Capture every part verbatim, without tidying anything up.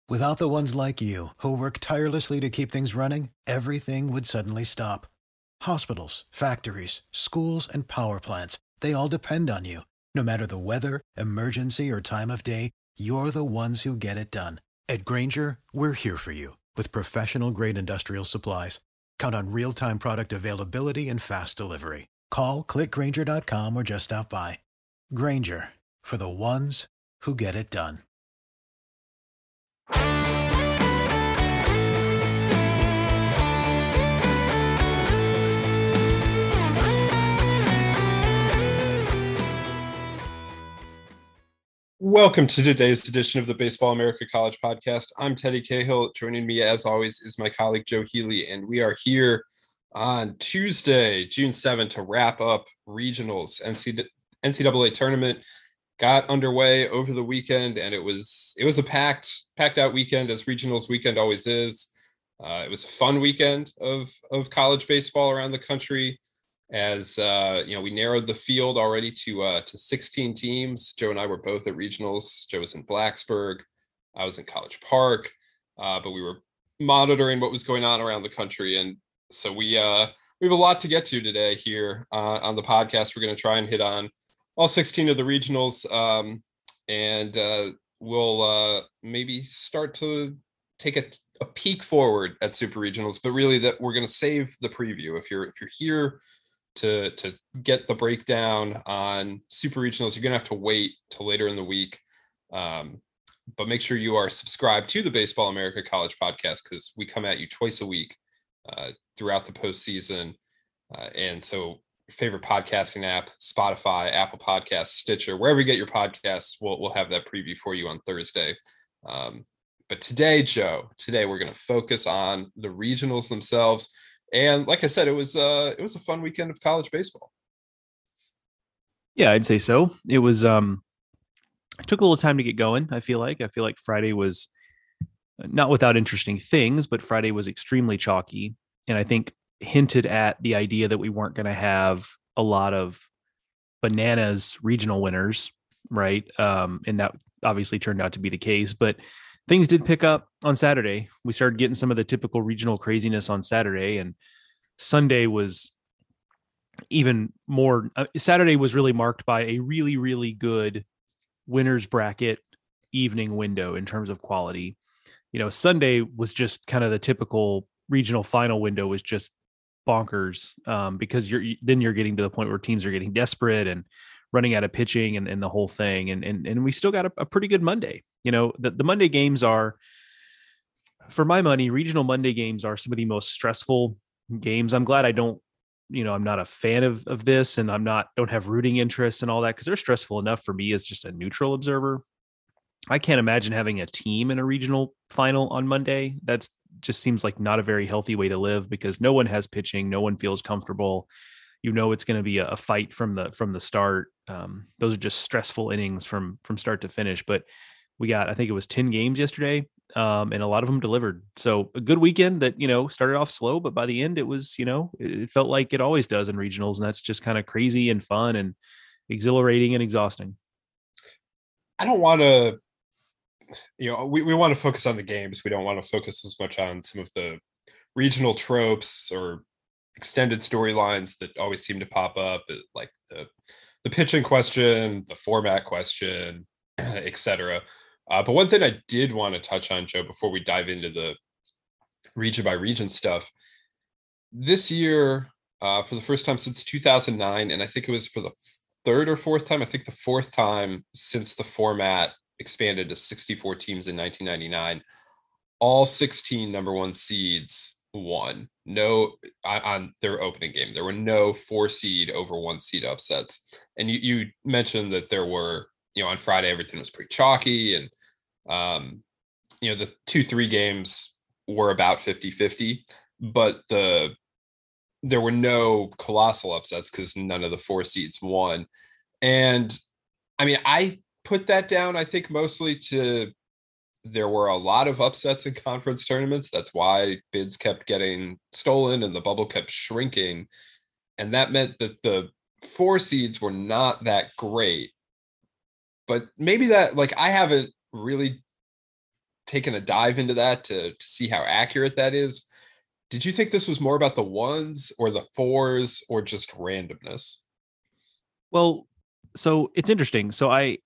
Without the ones like you, who work tirelessly to keep things running, everything would suddenly stop. Hospitals, factories, schools, and power plants, they all depend on you. No matter the weather, emergency, or time of day, you're the ones who get it done. At Grainger, we're here for you with professional-grade industrial supplies. Count on real-time product availability and fast delivery. Call, click grainger dot com, or just stop by. Grainger, for the ones who get it done. Welcome to today's edition of the Baseball America College Podcast. I'm Teddy Cahill. Joining me, as always, is my colleague Joe Healy, and we are here on Tuesday, June seventh, to wrap up regionals. N C double A tournament got underway over the weekend, and it was it was a packed packed out weekend, as regionals weekend always is. Uh, it was a fun weekend of of college baseball around the country. As uh, you know, we narrowed the field already to uh, to sixteen teams. Joe and I were both at regionals. Joe was in Blacksburg. I was in College Park, uh, but we were monitoring what was going on around the country. And so we uh, we have a lot to get to today here uh, on the podcast. We're going to try and hit on all sixteen of the regionals, um, and uh, we'll uh, maybe start to take a, a peek forward at Super Regionals. But really, that we're going to save the preview. If you're if you're here to to get the breakdown on Super Regionals, you're gonna have to wait till later in the week, um, but make sure you are subscribed to the Baseball America College Podcast, because we come at you twice a week uh, throughout the postseason. Uh, and so favorite podcasting app, Spotify, Apple Podcasts, Stitcher, wherever you get your podcasts, we'll, we'll have that preview for you on Thursday. Um, but today, Joe, today we're going to focus on the regionals themselves. And like I said, it was uh, it was a fun weekend of college baseball. Yeah, I'd say so. It was um, it took a little time to get going. I feel like I feel like Friday was not without interesting things, but Friday was extremely chalky, and I think hinted at the idea that we weren't going to have a lot of bananas regional winners, right? Um, and that obviously turned out to be the case, but things did pick up on Saturday. We started getting some of the typical regional craziness on Saturday, and Sunday was even more. Uh, Saturday was really marked by a really, really good winners bracket evening window in terms of quality. You know, Sunday was just kind of the typical regional final window, was just bonkers, um, because you're then you're getting to the point where teams are getting desperate and running out of pitching and, and the whole thing. And, and, and we still got a, a pretty good Monday. You know, the, the Monday games are, for my money, regional Monday games are some of the most stressful games. I'm glad I don't, you know, I'm not a fan of, of this, and I'm not, don't have rooting interests and all that, because they're stressful enough for me as just a neutral observer. I can't imagine having a team in a regional final on Monday. That's just seems like not a very healthy way to live, because no one has pitching. No one feels comfortable. You know, it's going to be a, a fight from the, from the start. Um, those are just stressful innings from, from start to finish, but we got, I think it was ten games yesterday, um, and a lot of them delivered. So a good weekend that, you know, started off slow, but by the end it was, you know, it felt like it always does in regionals. And that's just kind of crazy and fun and exhilarating and exhausting. I don't want to, you know, we, we want to focus on the games. We don't want to focus as much on some of the regional tropes or extended storylines that always seem to pop up, like the, the pitching question, the format question, et cetera. Uh, but one thing I did want to touch on, Joe, before we dive into the region by region stuff, this year, uh, for the first time since two thousand nine, and I think it was for the third or fourth time, I think the fourth time since the format expanded to sixty-four teams in nineteen ninety-nine, all sixteen number one seeds won. No, on, on their opening game, there were no four seed over one seed upsets. And you, you mentioned that there were, you know, on Friday, everything was pretty chalky, and Um, you know, the two, three games were about fifty-fifty, but the there were no colossal upsets because none of the four seeds won. And I mean, I put that down, I think, mostly to there were a lot of upsets in conference tournaments. That's why bids kept getting stolen and the bubble kept shrinking. And that meant that the four seeds were not that great. But maybe that, like, I haven't really taken a dive into that to, to see how accurate that is. Did you think this was more about the ones or the fours or just randomness? Well, so it's interesting. So I,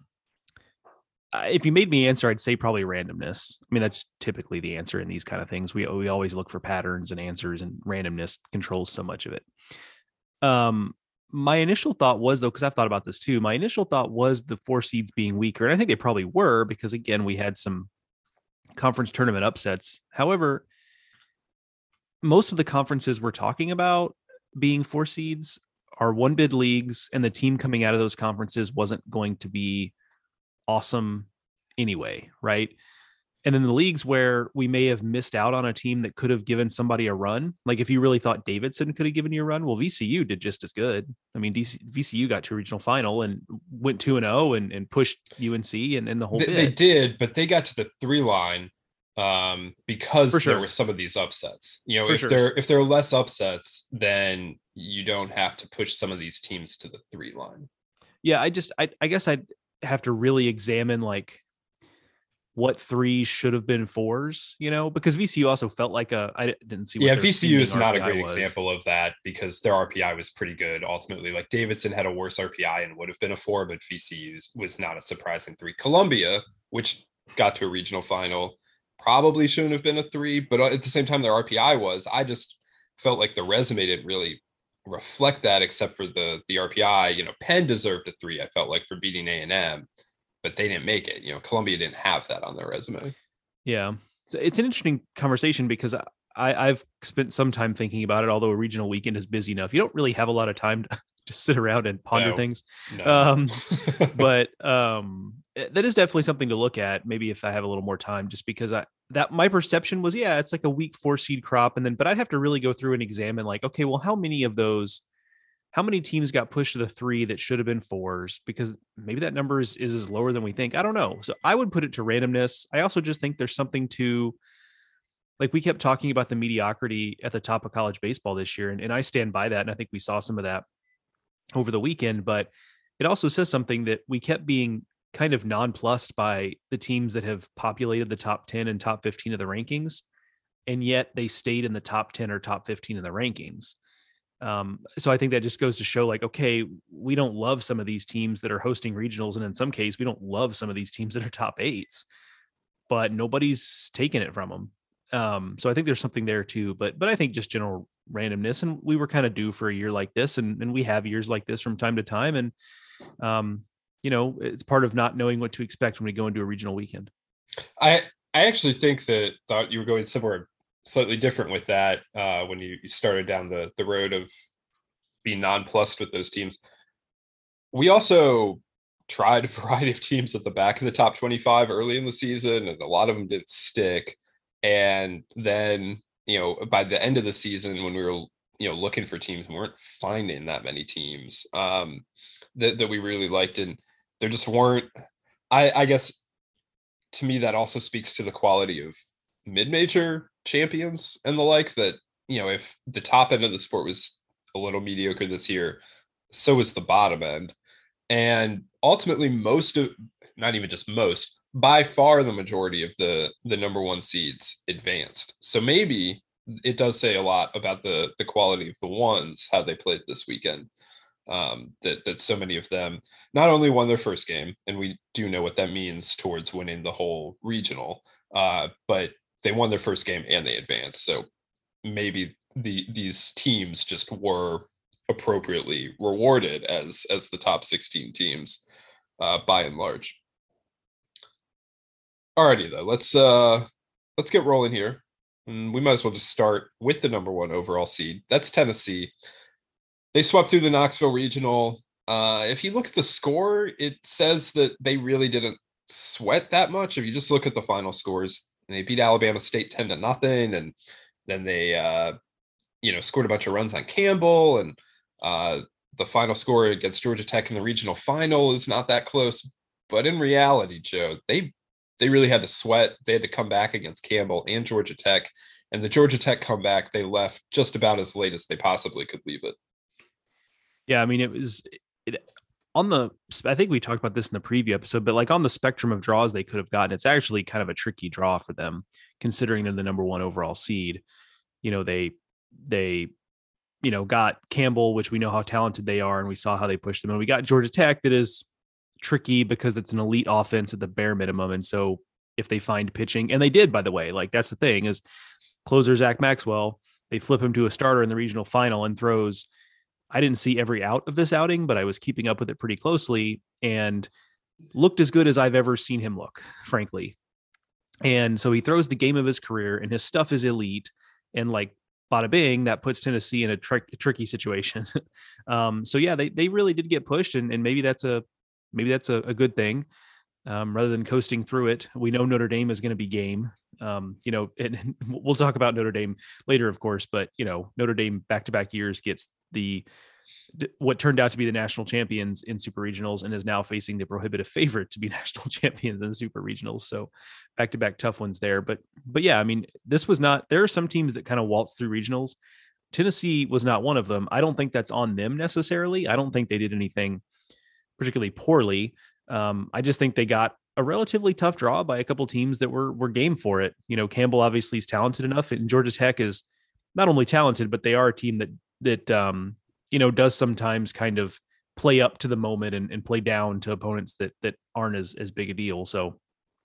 if you made me answer, I'd say probably randomness. I mean, that's typically the answer in these kind of things. We we always look for patterns and answers, and randomness controls so much of it. Um, my initial thought was, though, because I've thought about this too. My initial thought was the four seeds being weaker, and I think they probably were because again, we had some conference tournament upsets. However, most of the conferences we're talking about being four seeds are one bid leagues, and the team coming out of those conferences wasn't going to be awesome anyway, right? And then the leagues where we may have missed out on a team that could have given somebody a run, like if you really thought Davidson could have given you a run, well, V C U did just as good. I mean, D C, V C U got to a regional final and went two and zero and and pushed U N C and, and the whole they, bit. They did, but they got to the three line um, because For sure. there were some of these upsets. You know, For if sure. there if there are less upsets, then you don't have to push some of these teams to the three line. Yeah, I just I I guess I'd have to really examine like what threes should have been fours, you know, because V C U also felt like a, I didn't see. What yeah, V C U is not R P I a great was. example of that because their R P I was pretty good. Ultimately, like Davidson had a worse R P I and would have been a four, but V C U was not a surprising three. Columbia, which got to a regional final, probably shouldn't have been a three, but at the same time, their R P I was. I just felt like the resume didn't really reflect that, except for the the R P I. You know, Penn deserved a three. I felt like for beating A and M. But they didn't make it. You know, Columbia didn't have that on their resume. Yeah. So it's an interesting conversation because I, I've spent some time thinking about it, although a regional weekend is busy enough. You don't really have a lot of time to just sit around and ponder no, things. No. Um, but um, that is definitely something to look at. Maybe if I have a little more time, just because I, that my perception was, yeah, it's like a weak four seed crop. And then, but I'd have to really go through and examine like, okay, well, how many of those How many teams got pushed to the three that should have been fours? Because maybe that number is, is, is lower than we think. I don't know. So I would put it to randomness. I also just think there's something to, like we kept talking about the mediocrity at the top of college baseball this year. And, and I stand by that. And I think we saw some of that over the weekend, but it also says something that we kept being kind of nonplussed by the teams that have populated the top ten and top fifteen of the rankings. And yet they stayed in the top ten or top fifteen of the rankings. Um, so I think that just goes to show like, okay, we don't love some of these teams that are hosting regionals. And in some case, we don't love some of these teams that are top eights, but nobody's taking it from them. Um, so I think there's something there too, but, but I think just general randomness, and we were kind of due for a year like this. And, and we have years like this from time to time. And, um, you know, it's part of not knowing what to expect when we go into a regional weekend. I, I actually think that thought you were going somewhere slightly different with that uh, when you, you started down the, the road of being nonplussed with those teams. We also tried a variety of teams at the back of the top twenty-five early in the season, and a lot of them didn't stick. And then, you know, by the end of the season, when we were, you know, looking for teams, we weren't finding that many teams um, that, that we really liked. And there just weren't, I, I guess, to me, that also speaks to the quality of mid-major champions and the like, that, you know, if the top end of the sport was a little mediocre this year, so is the bottom end. And ultimately, most of, not even just most, by far the majority of the the number one seeds advanced. So maybe it does say a lot about the the quality of the ones, how they played this weekend. Um, that that so many of them not only won their first game, and we do know what that means towards winning the whole regional, uh, but they won their first game and they advanced. So maybe the these teams just were appropriately rewarded as as the top sixteen teams uh, by and large. Alrighty though, let's uh let's get rolling here. And we might as well just start with the number one overall seed. That's Tennessee. They swept through the Knoxville Regional. Uh, if you look at the score, it says that they really didn't sweat that much. If you just look at the final scores, they beat Alabama State ten to nothing, and then they uh, you know, scored a bunch of runs on Campbell, and uh, the final score against Georgia Tech in the regional final is not that close. But in reality, Joe, they they really had to sweat. They had to come back against Campbell and Georgia Tech, and the Georgia Tech comeback, they left just about as late as they possibly could leave it. Yeah, I mean, it was, it, on the, I think we talked about this in the preview episode, but like on the spectrum of draws they could have gotten, it's actually kind of a tricky draw for them, considering they're the number one overall seed. You know, they, they, you know, got Campbell, which we know how talented they are, and we saw how they pushed them. And we got Georgia Tech, that is tricky because it's an elite offense at the bare minimum. And so if they find pitching, and they did, by the way, like that's the thing is closer Zach Maxwell, they flip him to a starter in the regional final and throws, I didn't see every out of this outing, but I was keeping up with it pretty closely and looked as good as I've ever seen him look, frankly. And so he throws the game of his career and his stuff is elite. And like bada bing, that puts Tennessee in a, tr- a tricky situation. um, so yeah, they, they really did get pushed, and, and maybe that's a, maybe that's a, a good thing. Um, rather than coasting through it. We know Notre Dame is going to be game. Um, you know, and, and we'll talk about Notre Dame later, of course, but you know, Notre Dame back-to-back years gets the, what turned out to be the national champions in super regionals and is now facing the prohibitive favorite to be national champions in the super regionals. So back-to-back tough ones there. But, but yeah, I mean, this was not, there are some teams that kind of waltz through regionals. Tennessee was not one of them. I don't think that's on them necessarily. I don't think they did anything particularly poorly. Um, I just think they got a relatively tough draw by a couple teams that were were game for it. You know, Campbell obviously is talented enough, and Georgia Tech is not only talented, but they are a team that that um, you know, does sometimes kind of play up to the moment and, and play down to opponents that that aren't as as big a deal. So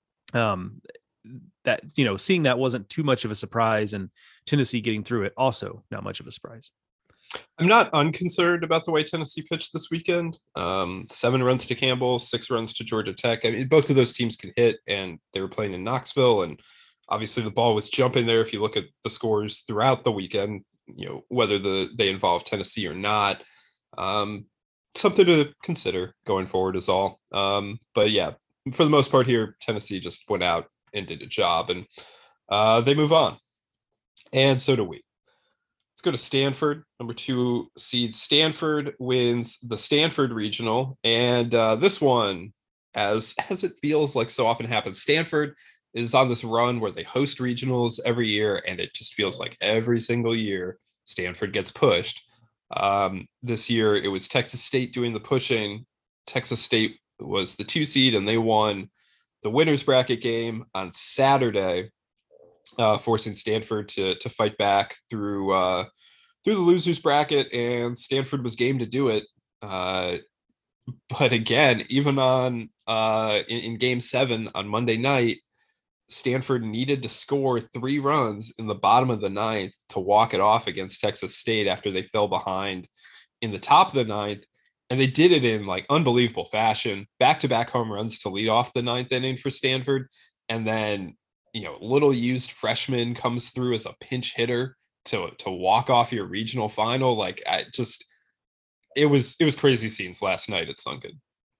um, that, you know, seeing that wasn't too much of a surprise, and Tennessee getting through it also not much of a surprise. I'm not unconcerned about the way Tennessee pitched this weekend. Um, seven runs to Campbell, six runs to Georgia Tech. I mean, both of those teams can hit, and they were playing in Knoxville, and obviously the ball was jumping there. If you look at the scores throughout the weekend, you know, whether the they involve Tennessee or not, um, something to consider going forward is all. Um, but yeah, for the most part here, Tennessee just went out and did a job, and uh, they move on. And so do we. Let's go to Stanford, number two seed. Stanford wins the Stanford Regional. And uh, this one, as, as it feels like so often happens, Stanford is on this run where they host regionals every year, and it just feels like every single year Stanford gets pushed. Um, this year, it was Texas State doing the pushing. Texas State was the two seed, and they won the winner's bracket game on Saturday. Uh, forcing Stanford to to fight back through uh, through the losers bracket, and Stanford was game to do it. Uh, but again, even on uh, in, in Game Seven on Monday night, Stanford needed to score three runs in the bottom of the ninth to walk it off against Texas State after they fell behind in the top of the ninth, and they did it in like unbelievable fashion. Back-to-back home runs to lead off the ninth inning for Stanford, and then, you know, little used freshman comes through as a pinch hitter to to walk off your regional final. Like, I just, it was it was crazy scenes last night at Sunken.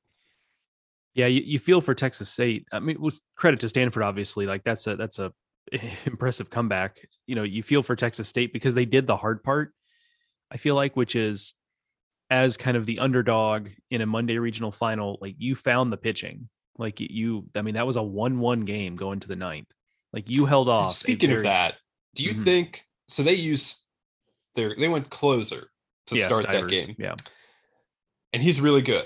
Yeah, you, you feel for Texas State. I mean, with credit to Stanford, obviously, like that's a that's a impressive comeback. You know, you feel for Texas State because they did the hard part, I feel like, which is as kind of the underdog in a Monday regional final, like you found the pitching. Like you, I mean, that was a one one game going to the ninth. Like you held off. Speaking very, of that, do you mm-hmm. think so? They use their they went closer to yeah, start Stivers, that game. Yeah, and he's really good.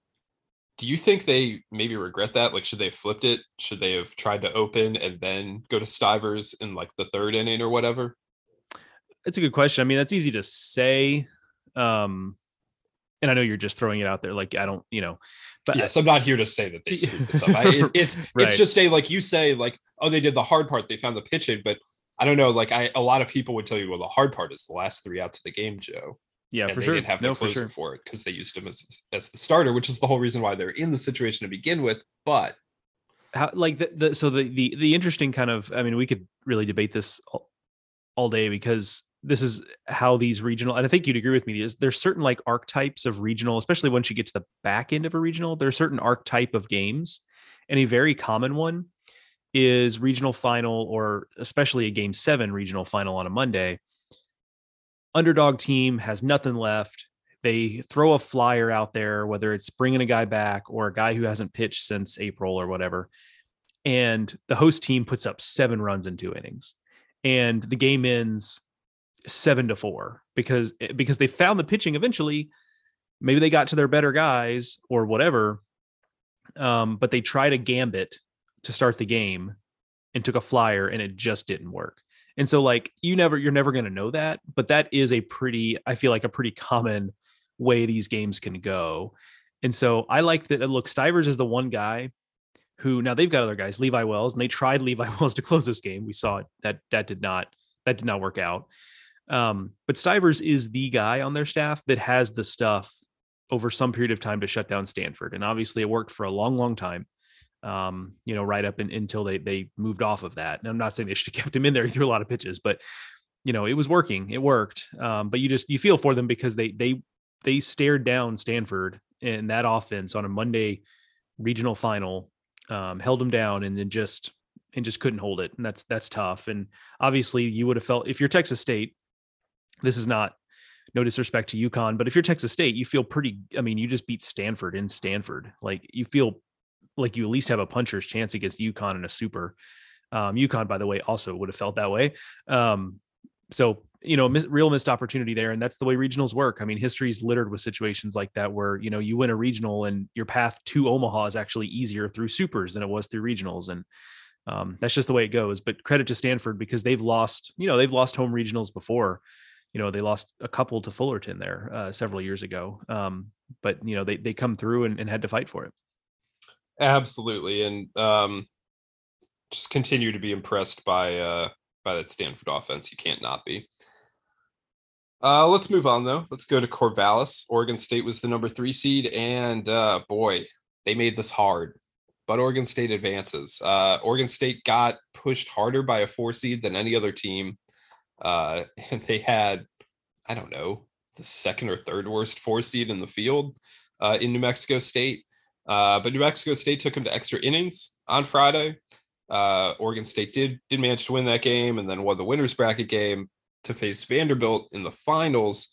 Do you think they maybe regret that? Like, should they have flipped it? Should they have tried to open and then go to Stivers in like the third inning or whatever? It's a good question. I mean, that's easy to say. Um, and I know you're just throwing it out there. Like, I don't, you know, but yes, I'm not here to say that they screwed this up. I, it, it's, right. It's just a, like you say, like, oh, they did the hard part. They found the pitching, but I don't know. Like I, a lot of people would tell you, well, the hard part is the last three outs of the game, Joe. Yeah, and for they sure. Didn't have the no, closer for, sure. for it because they used him as as the starter, which is the whole reason why they're in the situation to begin with. But how, like the, the so the the the interesting kind of, I mean, we could really debate this all, all day because this is how these regional, and I think you'd agree with me, is there's certain like archetypes of regional, especially once you get to the back end of a regional, there's certain archetype of games, and a very common one is regional final, or especially a game seven regional final on a Monday. Underdog team has nothing left. They throw a flyer out there, whether it's bringing a guy back or a guy who hasn't pitched since April or whatever. And the host team puts up seven runs in two innings, and the game ends seven to four because, because they found the pitching eventually, maybe they got to their better guys or whatever, um, but they tried a gambit to start the game and took a flyer and it just didn't work. And so like you never, you're never going to know that, but that is a pretty, I feel like a pretty common way these games can go. And so I like that. Look, Stivers is the one guy who, now they've got other guys, Levi Wells, and they tried Levi Wells to close this game. We saw it. That, that did not, that did not work out. Um, but Stivers is the guy on their staff that has the stuff over some period of time to shut down Stanford. And obviously it worked for a long, long time. Um, you know, right up in, until they, they moved off of that. And I'm not saying they should have kept him in there. He threw a lot of pitches, but you know, it was working, it worked. Um, but you just, you feel for them because they, they, they stared down Stanford in that offense on a Monday regional final, um, held them down and then just, and just couldn't hold it. And that's, that's tough. And obviously you would have felt, if you're Texas State, this is not, no disrespect to UConn, but if you're Texas State, you feel pretty, I mean, you just beat Stanford in Stanford. Like you feel like you at least have a puncher's chance against UConn in a super. Um, UConn, by the way, also would have felt that way. Um, so, you know, mis- real missed opportunity there. And that's the way regionals work. I mean, history is littered with situations like that where, you know, you win a regional and your path to Omaha is actually easier through supers than it was through regionals. And um, that's just the way it goes. But credit to Stanford because they've lost, you know, they've lost home regionals before. You know, they lost a couple to Fullerton there uh, several years ago. Um, but, you know, they, they come through and, and had to fight for it. Absolutely. And um, just continue to be impressed by uh, by that Stanford offense. You can't not be. Uh, let's move on, though. Let's go to Corvallis. Oregon State was the number three seed. And uh, boy, they made this hard. But Oregon State advances. Uh, Oregon State got pushed harder by a four seed than any other team. Uh, and they had, I don't know, the second or third worst four seed in the field uh, in New Mexico State. Uh, but New Mexico State took them to extra innings on Friday. Uh, Oregon State did did manage to win that game and then won the winner's bracket game to face Vanderbilt in the finals.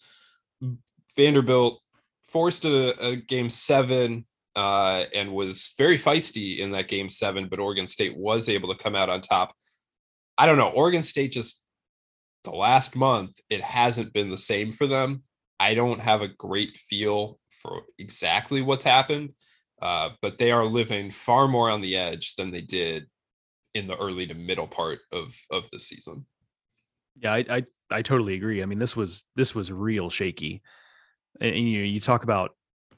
Vanderbilt forced a, a game seven uh, and was very feisty in that game seven, but Oregon State was able to come out on top. I don't know. Oregon State just, the last month, it hasn't been the same for them. I don't have a great feel for exactly what's happened. Uh, but they are living far more on the edge than they did in the early to middle part of, of the season. Yeah, I, I, I totally agree. I mean, this was, this was real shaky. And, and you know, you talk about,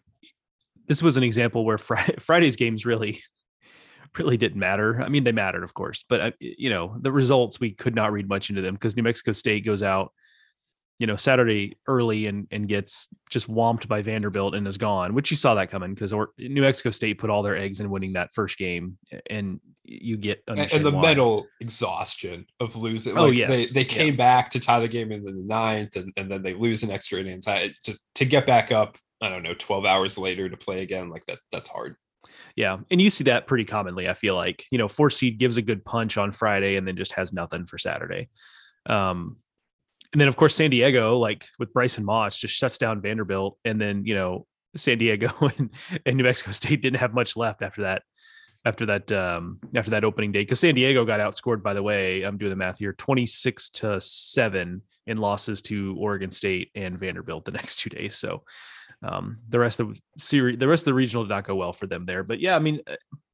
this was an example where Friday, Friday's games really, really didn't matter. I mean, they mattered, of course, but uh, you know, the results, we could not read much into them because New Mexico State goes out, you know, Saturday early and, and gets just whomped by Vanderbilt and is gone, which you saw that coming because New Mexico State put all their eggs in winning that first game. And you get, and the why. mental exhaustion of losing. Oh, like yes. They, they came yeah. back to tie the game in the ninth and, and then they lose in extra innings. I just to get back up, I don't know, twelve hours later to play again, like that, that's hard. Yeah. And you see that pretty commonly. I feel like, you know, four seed gives a good punch on Friday and then just has nothing for Saturday. Um, And then, of course, San Diego, like with Bryson Moss, just shuts down Vanderbilt. And then, you know, San Diego and, and New Mexico State didn't have much left after that, after that, um, after that opening day. Because San Diego got outscored, by the way, I'm doing the math here, twenty-six to seven in losses to Oregon State and Vanderbilt the next two days. So um, the rest of the series, the rest of the regional did not go well for them there. But yeah, I mean,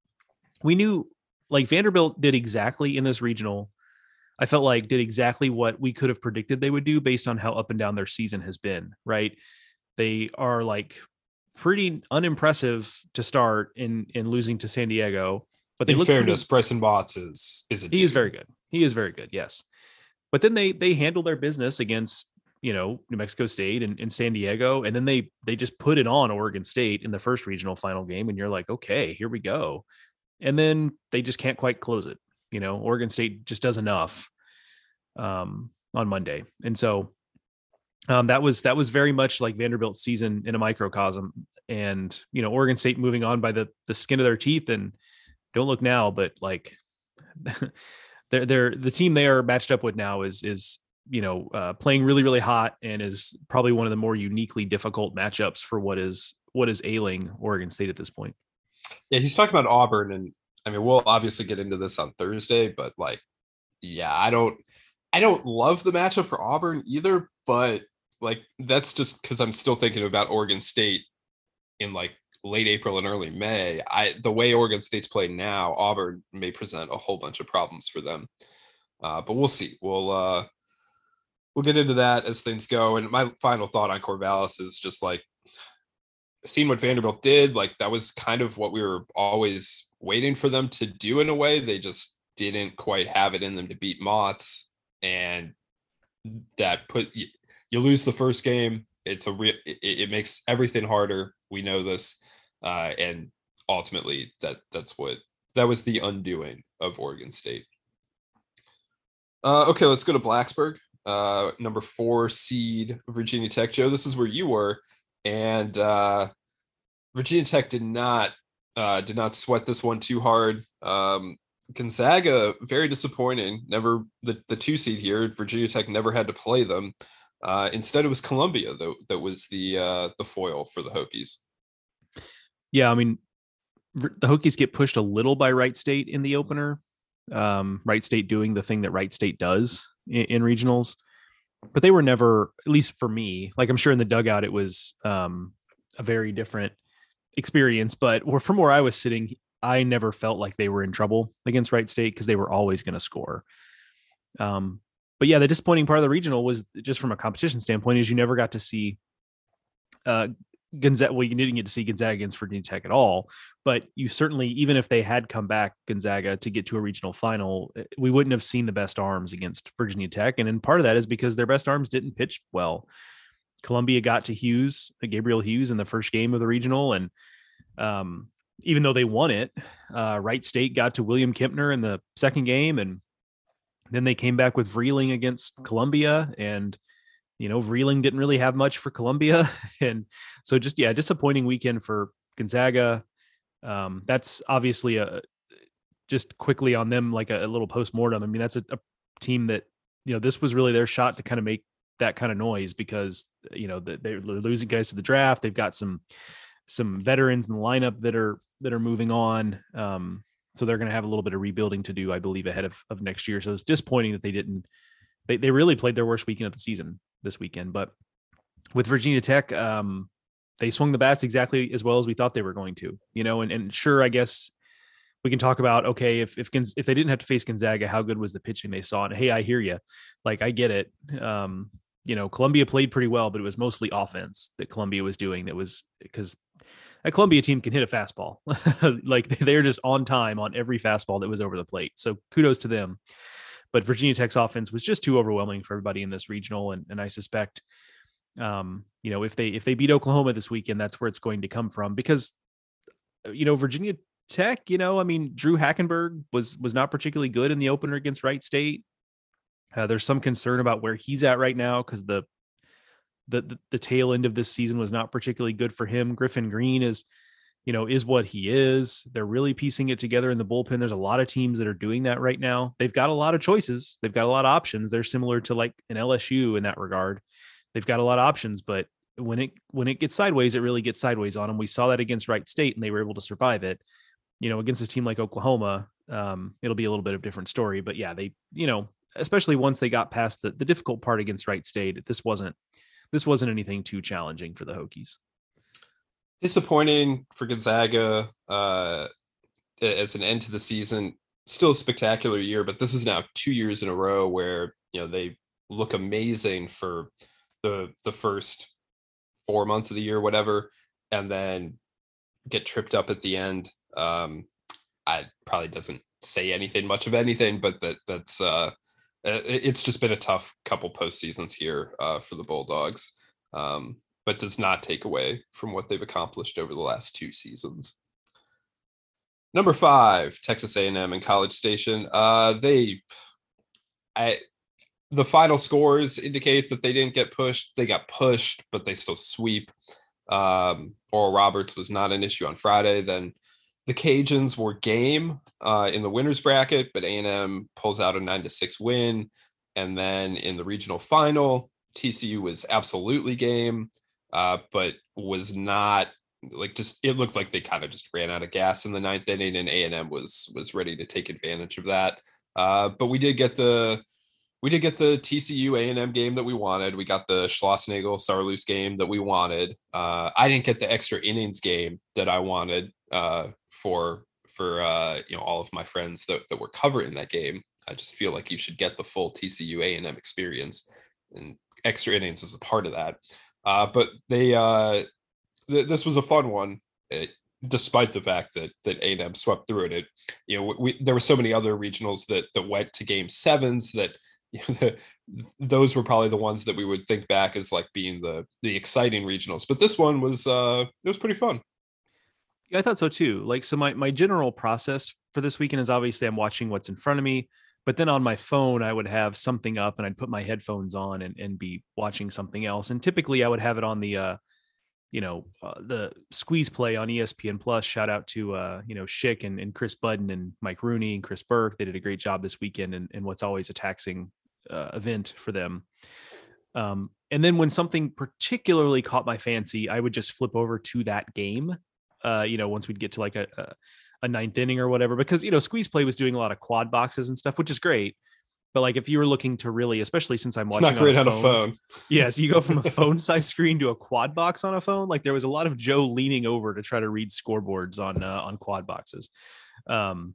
we knew like Vanderbilt did exactly in this regional. I felt like did exactly what we could have predicted they would do based on how up and down their season has been, right? They are like pretty unimpressive to start in, in losing to San Diego, but they in look fairness, pretty, Bryson Botts is, is a he dude. is very good. He is very good. Yes. But then they, they handle their business against, you know, New Mexico State and, and San Diego. And then they, they just put it on Oregon State in the first regional final game. And you're like, okay, here we go. And then they just can't quite close it. You know, Oregon State just does enough um, on Monday. And so um, that was, that was very much like Vanderbilt's season in a microcosm. And, you know, Oregon State moving on by the, the skin of their teeth, and don't look now, but like they're, they're, the team they are matched up with now is, is, you know, uh, playing really, really hot and is probably one of the more uniquely difficult matchups for what is, what is ailing Oregon State at this point. Yeah. He's talking about Auburn, and I mean, we'll obviously get into this on Thursday, but like, yeah, I don't, I don't love the matchup for Auburn either, but like, that's just because I'm still thinking about Oregon State in like late April and early May. I the way Oregon State's playing now, Auburn may present a whole bunch of problems for them. Uh, but we'll see. We'll uh, we'll get into that as things go. And my final thought on Corvallis is just like seeing what Vanderbilt did. Like that was kind of what we were always waiting for them to do in a way. They just didn't quite have it in them to beat Mott's, and that put you, you lose the first game. It's a real. It, it makes everything harder. We know this, uh, and ultimately that that's what that was the undoing of Oregon State. Uh, okay, let's go to Blacksburg, uh, number four seed Virginia Tech. Joe, this is where you were, and uh, Virginia Tech did not uh, did not sweat this one too hard. Um, Gonzaga, very disappointing. Never the, the two seed here. Virginia Tech never had to play them. Uh, instead, it was Columbia that, that was the uh, the foil for the Hokies. Yeah, I mean, the Hokies get pushed a little by Wright State in the opener. Um, Wright State doing the thing that Wright State does in, in regionals, but they were never, at least for me, like I'm sure in the dugout, it was um, a very different experience, but from where I was sitting, I never felt like they were in trouble against Wright State because they were always going to score. Um, but yeah, the disappointing part of the regional was just from a competition standpoint is you never got to see uh, Gonzaga. Well, you didn't get to see Gonzaga against Virginia Tech at all, but you certainly, even if they had come back Gonzaga to get to a regional final, we wouldn't have seen the best arms against Virginia Tech. And then part of that is because their best arms didn't pitch well. Columbia got to Hughes, Gabriel Hughes in the first game of the regional. And um, even though they won it, uh, Wright State got to William Kempner in the second game. And then they came back with Vreeling against Columbia, and you know, Vreeling didn't really have much for Columbia. And so just, yeah, disappointing weekend for Gonzaga. Um, that's obviously a, just quickly on them, like a, a little postmortem. I mean, that's a, a team that, you know, this was really their shot to kind of make that kind of noise because, you know, they're losing guys to the draft. They've got some, some veterans in the lineup that are, that are moving on. Um, so they're going to have a little bit of rebuilding to do, I believe, ahead of, of next year. So it's disappointing that they didn't, they, they really played their worst weekend of the season this weekend. But with Virginia Tech, um, they swung the bats exactly as well as we thought they were going to, you know, and, and sure, I guess we can talk about, okay, if, if, if they didn't have to face Gonzaga, how good was the pitching they saw? And hey, I hear you. Like, I get it. Um, you know, Columbia played pretty well, but it was mostly offense that Columbia was doing. That was because a Columbia team can hit a fastball. Like they're just on time on every fastball that was over the plate. So kudos to them. But Virginia Tech's offense was just too overwhelming for everybody in this regional. And, and I suspect, um, you know, if they, if they beat Oklahoma this weekend, that's where it's going to come from because, you know, Virginia Tech, you know, I mean, Drew Hackenberg was, was not particularly good in the opener against Wright State. Uh, there's some concern about where he's at right now because the, the, the, the tail end of this season was not particularly good for him. Griffin Green is, you know, is what he is. They're really piecing it together in the bullpen. There's a lot of teams that are doing that right now. They've got a lot of choices. They've got a lot of options. They're similar to like an L S U in that regard. They've got a lot of options, but when it, when it gets sideways, it really gets sideways on them. We saw that against Wright State and they were able to survive it. You know, against a team like Oklahoma, um, it'll be a little bit of a different story, but yeah, they, you know, especially once they got past the, the difficult part against Wright State, this wasn't, this wasn't anything too challenging for the Hokies. Disappointing for Gonzaga uh, as an end to the season. Still a spectacular year, but this is now two years in a row where, you know, they look amazing for the the first four months of the year, whatever, and then get tripped up at the end. Um, I probably doesn't say anything much of anything, but that that's uh, it's just been a tough couple postseasons here uh, for the Bulldogs. Um, but does not take away from what they've accomplished over the last two seasons. Number five, Texas A and M and College Station. Uh, they, I, the final scores indicate that they didn't get pushed. They got pushed, but they still sweep. Um, Oral Roberts was not an issue on Friday. Then the Cajuns were game uh, in the winners bracket, but A and M pulls out a nine to six win. And then in the regional final, T C U was absolutely game. Uh, but was not like just it looked like they kind of just ran out of gas in the ninth inning, and A and M was was ready to take advantage of that. Uh, but we did get the we did get the T C U A and M game that we wanted. We got the Schlossnagel Sarloos game that we wanted. Uh, I didn't get the extra innings game that I wanted uh, for for uh, you know all of my friends that, that were covering that game. I just feel like you should get the full T C U A and M experience, and extra innings is a part of that. Uh, but they uh, th- this was a fun one. It, despite the fact that that A and M swept through it, it you know we, there were so many other regionals that that went to game sevens that you know, the, those were probably the ones that we would think back as like being the the exciting regionals. But this one was uh it was pretty fun. Yeah, I thought so too. Like, so my my general process for this weekend is obviously I'm watching what's in front of me, but then on my phone I would have something up and I'd put my headphones on and, and be watching something else. And typically I would have it on the uh you know, uh, the squeeze play on E S P N Plus. Shout out to, uh, you know, Schick and, and Chris Budden and Mike Rooney and Chris Burke. They did a great job this weekend and, and what's always a taxing uh, event for them. Um, and then when something particularly caught my fancy, I would just flip over to that game. Uh, you know, once we'd get to like a, a, a ninth inning or whatever, because, you know, squeeze play was doing a lot of quad boxes and stuff, which is great. But like, if you were looking to really, especially since I'm watching, it's not great on a phone, phone. Yes, you go from a phone size screen to a quad box on a phone. Like, there was a lot of Joe leaning over to try to read scoreboards on uh, on quad boxes. Um,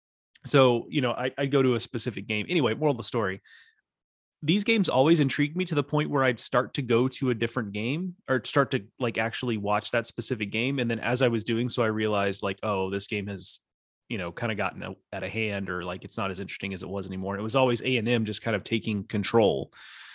so you know, I I go to a specific game anyway. Moral of the story: these games always intrigued me to the point where I'd start to go to a different game or start to like actually watch that specific game. And then as I was doing so, I realized like, oh, this game has, you know, kind of gotten out of hand, or like it's not as interesting as it was anymore. It was always A and M just kind of taking control.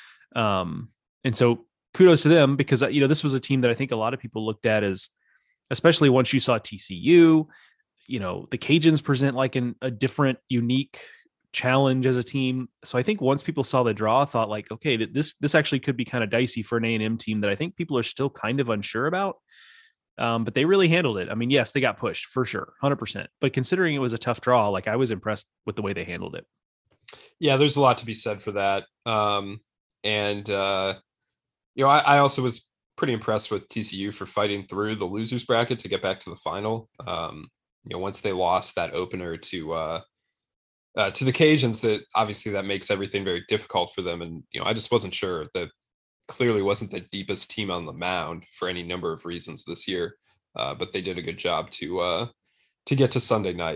Um, and so kudos to them, because, you know, this was a team that I think a lot of people looked at as, especially once you saw T C U, you know, the Cajuns present like an, a different, unique challenge as a team. So I think once people saw the draw, thought like, okay, this, this actually could be kind of dicey for an A and M team that I think people are still kind of unsure about. Um, but they really handled it. I mean, yes, they got pushed for sure, one hundred percent. But considering it was a tough draw, like I was impressed with the way they handled it. Yeah, there's a lot to be said for that. Um, and, uh, you know, I, I also was pretty impressed with T C U for fighting through the losers bracket to get back to the final. Um, you know, once they lost that opener to uh, uh, to the Cajuns, that obviously that makes everything very difficult for them. And, you know, I just wasn't sure that clearly wasn't the deepest team on the mound for any number of reasons this year. Uh, but they did a good job to uh, to get to Sunday night.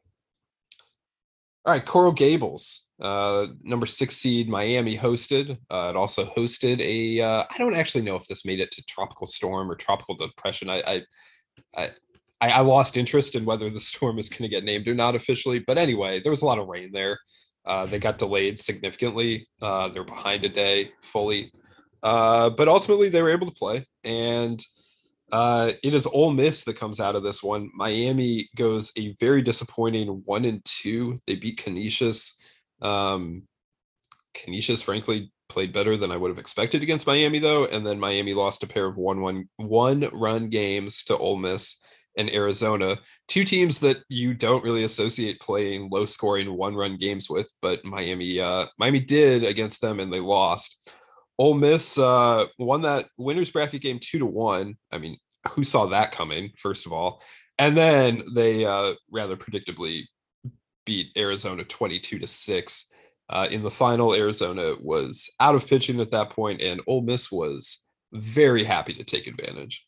All right, Coral Gables, uh, number six seed Miami hosted. Uh, it also hosted a. Uh, I don't actually know if this made it to tropical storm or tropical depression. I I I, I lost interest in whether the storm is going to get named or not officially. But anyway, there was a lot of rain there. Uh, they got delayed significantly. Uh, they're behind a day fully. Uh, but ultimately, they were able to play, and uh, it is Ole Miss that comes out of this one. Miami goes a very disappointing one and two. They beat Canisius. Um, Canisius, frankly, played better than I would have expected against Miami, though, and then Miami lost a pair of one one one run games to Ole Miss and Arizona, two teams that you don't really associate playing low scoring one run games with, but Miami uh, Miami did against them, and they lost. Ole Miss uh, won that winners bracket game two to one. I mean, who saw that coming, first of all? And then they uh, rather predictably beat Arizona twenty-two to six. Uh, in the final, Arizona was out of pitching at that point, and Ole Miss was very happy to take advantage.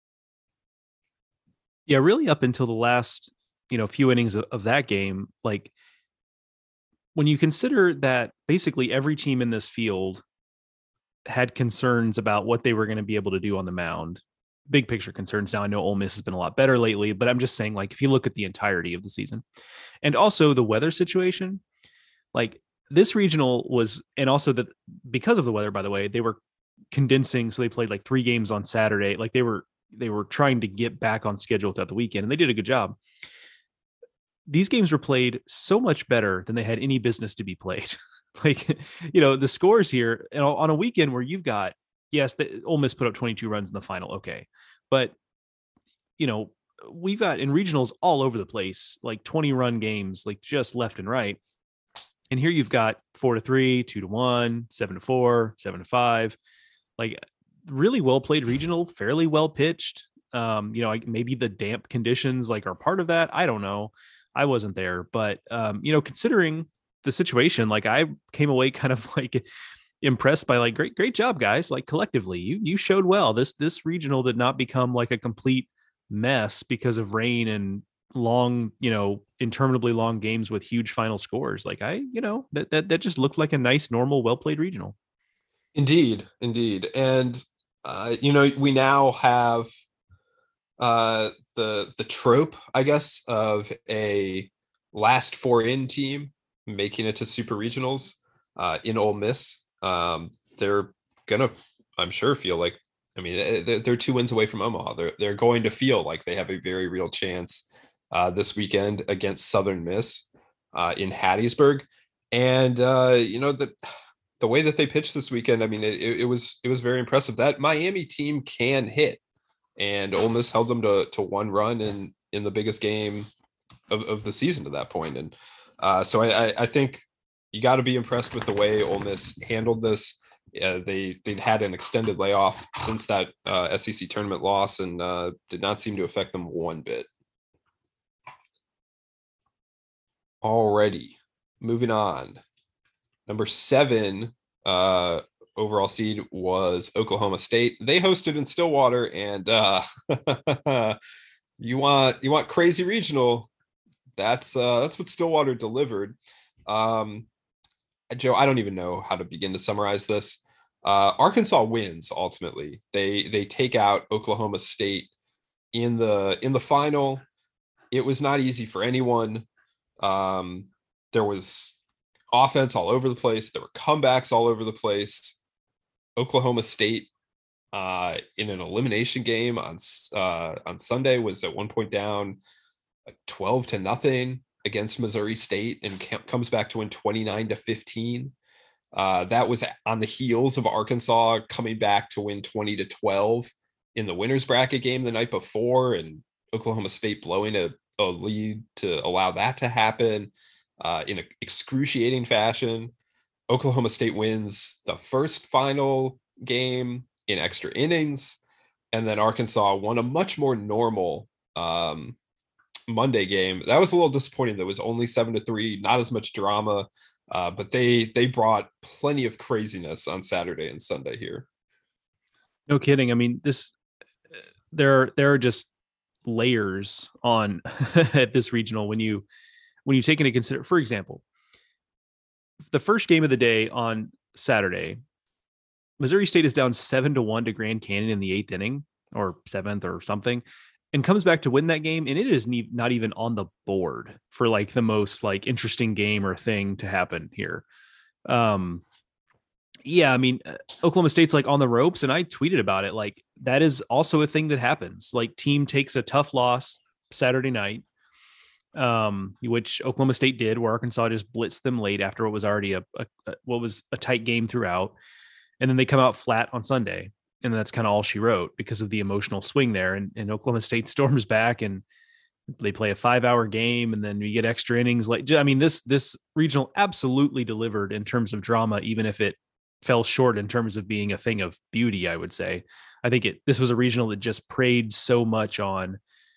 Yeah, really up until the last, you know, few innings of, of that game, like when you consider that basically every team in this field had concerns about what they were going to be able to do on the mound. Big picture concerns. Now I know Ole Miss has been a lot better lately, but I'm just saying, like, if you look at the entirety of the season and also the weather situation, like this regional was, and also that because of the weather, by the way, they were condensing. So they played like three games on Saturday. Like they were, they were trying to get back on schedule throughout the weekend, and they did a good job. These games were played so much better than they had any business to be played. Like, you know, the scores here, you know, on a weekend where you've got, yes, the Ole Miss put up twenty-two runs in the final. Okay. But, you know, we've got in regionals all over the place, like twenty run games, like just left and right. And here you've got four to three, two to one, seven to four, seven to five, like really well played regional, fairly well pitched. Um, you know, maybe the damp conditions like are part of that. I don't know. I wasn't there, but um, you know, considering the situation, like I came away kind of like impressed by like, great, great job, guys. Like collectively, you, you showed well. This, this regional did not become like a complete mess because of rain and long, you know, interminably long games with huge final scores. Like I, you know, that, that, that just looked like a nice, normal, well-played regional. Indeed. Indeed. And, uh, you know, we now have uh, the, the trope, I guess, of a last four in team making it to super regionals uh, in Ole Miss. Um, they're gonna, I'm sure, feel like, I mean, they're two wins away from Omaha. They're they're going to feel like they have a very real chance uh, this weekend against Southern Miss uh, in Hattiesburg. And uh, you know, the the way that they pitched this weekend, I mean, it, it was it was very impressive. That Miami team can hit, and Ole Miss held them to to one run in in the biggest game of, of the season to that point. And uh, so I, I I think you got to be impressed with the way Ole Miss handled this. Uh, they they'd had an extended layoff since that uh, S E C tournament loss, and uh, did not seem to affect them one bit. Alrighty, moving on. Number seven uh, overall seed was Oklahoma State. They hosted in Stillwater, and uh, you want you want crazy regional. That's uh, that's what Stillwater delivered. Um, Joe, I don't even know how to begin to summarize this. Uh, Arkansas wins ultimately. They they take out Oklahoma State in the in the final. It was not easy for anyone. Um, there was offense all over the place. There were comebacks all over the place. Oklahoma State uh, in an elimination game on uh, on Sunday was at one point down like twelve to nothing against Missouri State and comes back to win twenty-nine to fifteen. Uh, that was on the heels of Arkansas coming back to win twenty to twelve in the winners bracket game the night before, and Oklahoma State blowing a, a lead to allow that to happen uh, in an excruciating fashion. Oklahoma State wins the first final game in extra innings, and then Arkansas won a much more normal um, Monday game. That was a little disappointing. That was only seven to three, not as much drama, uh, but they they brought plenty of craziness on Saturday and Sunday here. No kidding. I mean, this there there are just layers on at this regional when you when you take into consider, for example, the first game of the day on Saturday, Missouri State is down seven to one to Grand Canyon in the eighth inning or seventh or something, and comes back to win that game. And it is ne- not even on the board for like the most like interesting game or thing to happen here. Um, yeah, I mean, Oklahoma State's like on the ropes, and I tweeted about it. Like that is also a thing that happens. Like team takes a tough loss Saturday night, um, which Oklahoma State did, where Arkansas just blitzed them late after what was already a, a, a what was a tight game throughout. And then they come out flat on Sunday. And that's kind of all she wrote because of the emotional swing there. And, and Oklahoma State storms back and they play a five hour game, and then we get extra innings. Like, I mean, this, this regional absolutely delivered in terms of drama, even if it fell short in terms of being a thing of beauty, I would say. I think it, this was a regional that just preyed so much on,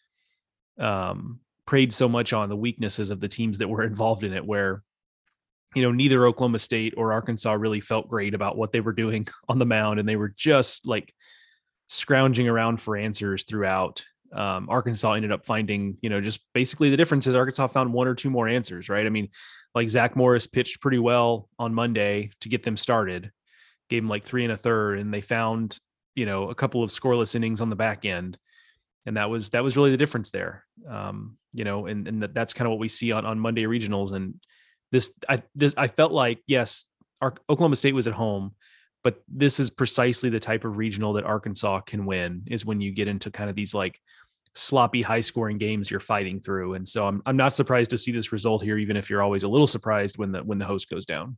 um, preyed so much on the weaknesses of the teams that were involved in it, where, you know, neither Oklahoma State or Arkansas really felt great about what they were doing on the mound. And they were just like scrounging around for answers throughout. Um, Arkansas ended up finding, you know, just basically the difference is Arkansas found one or two more answers, right? I mean, like Zach Morris pitched pretty well on Monday to get them started, gave them like three and a third, and they found, you know, a couple of scoreless innings on the back end. And that was, that was really the difference there. Um, you know, and, and that, that's kind of what we see on, on Monday regionals. And this, I, this, I felt like, yes, our, Oklahoma State was at home, but this is precisely the type of regional that Arkansas can win, is when you get into kind of these like sloppy, high scoring games you're fighting through. And so I'm, I'm not surprised to see this result here, even if you're always a little surprised when the, when the host goes down.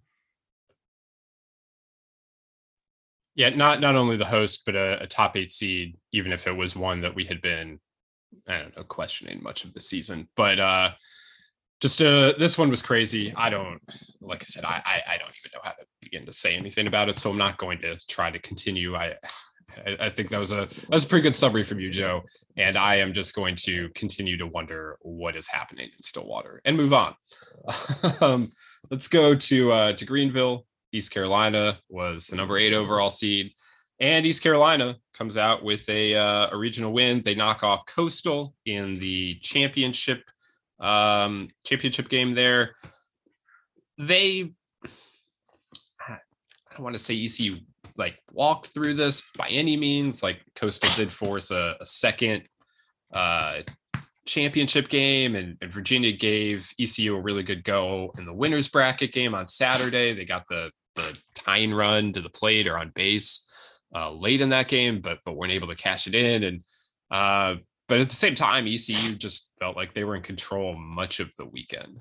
Yeah, not not only the host, but a, a top eight seed, even if it was one that we had been, I don't know, questioning much of the season. But uh, just uh, this one was crazy. I don't, like I said, I, I I don't even know how to begin to say anything about it, so I'm not going to try to continue. I I, I think that was a that was a pretty good summary from you, Joe. And I am just going to continue to wonder what is happening in Stillwater and move on. um, let's go to uh, to Greenville. East Carolina was the number eight overall seed, and East Carolina comes out with a uh, a regional win. They knock off Coastal in the championship um, championship game there. They, I don't want to say E C U like walked through this by any means. Like Coastal did force a, a second uh, championship game, and, and Virginia gave E C U a really good go in the winners bracket game on Saturday. They got the the tying run to the plate or on base uh, late in that game, but but weren't able to cash it in. And uh, but at the same time, E C U just felt like they were in control much of the weekend.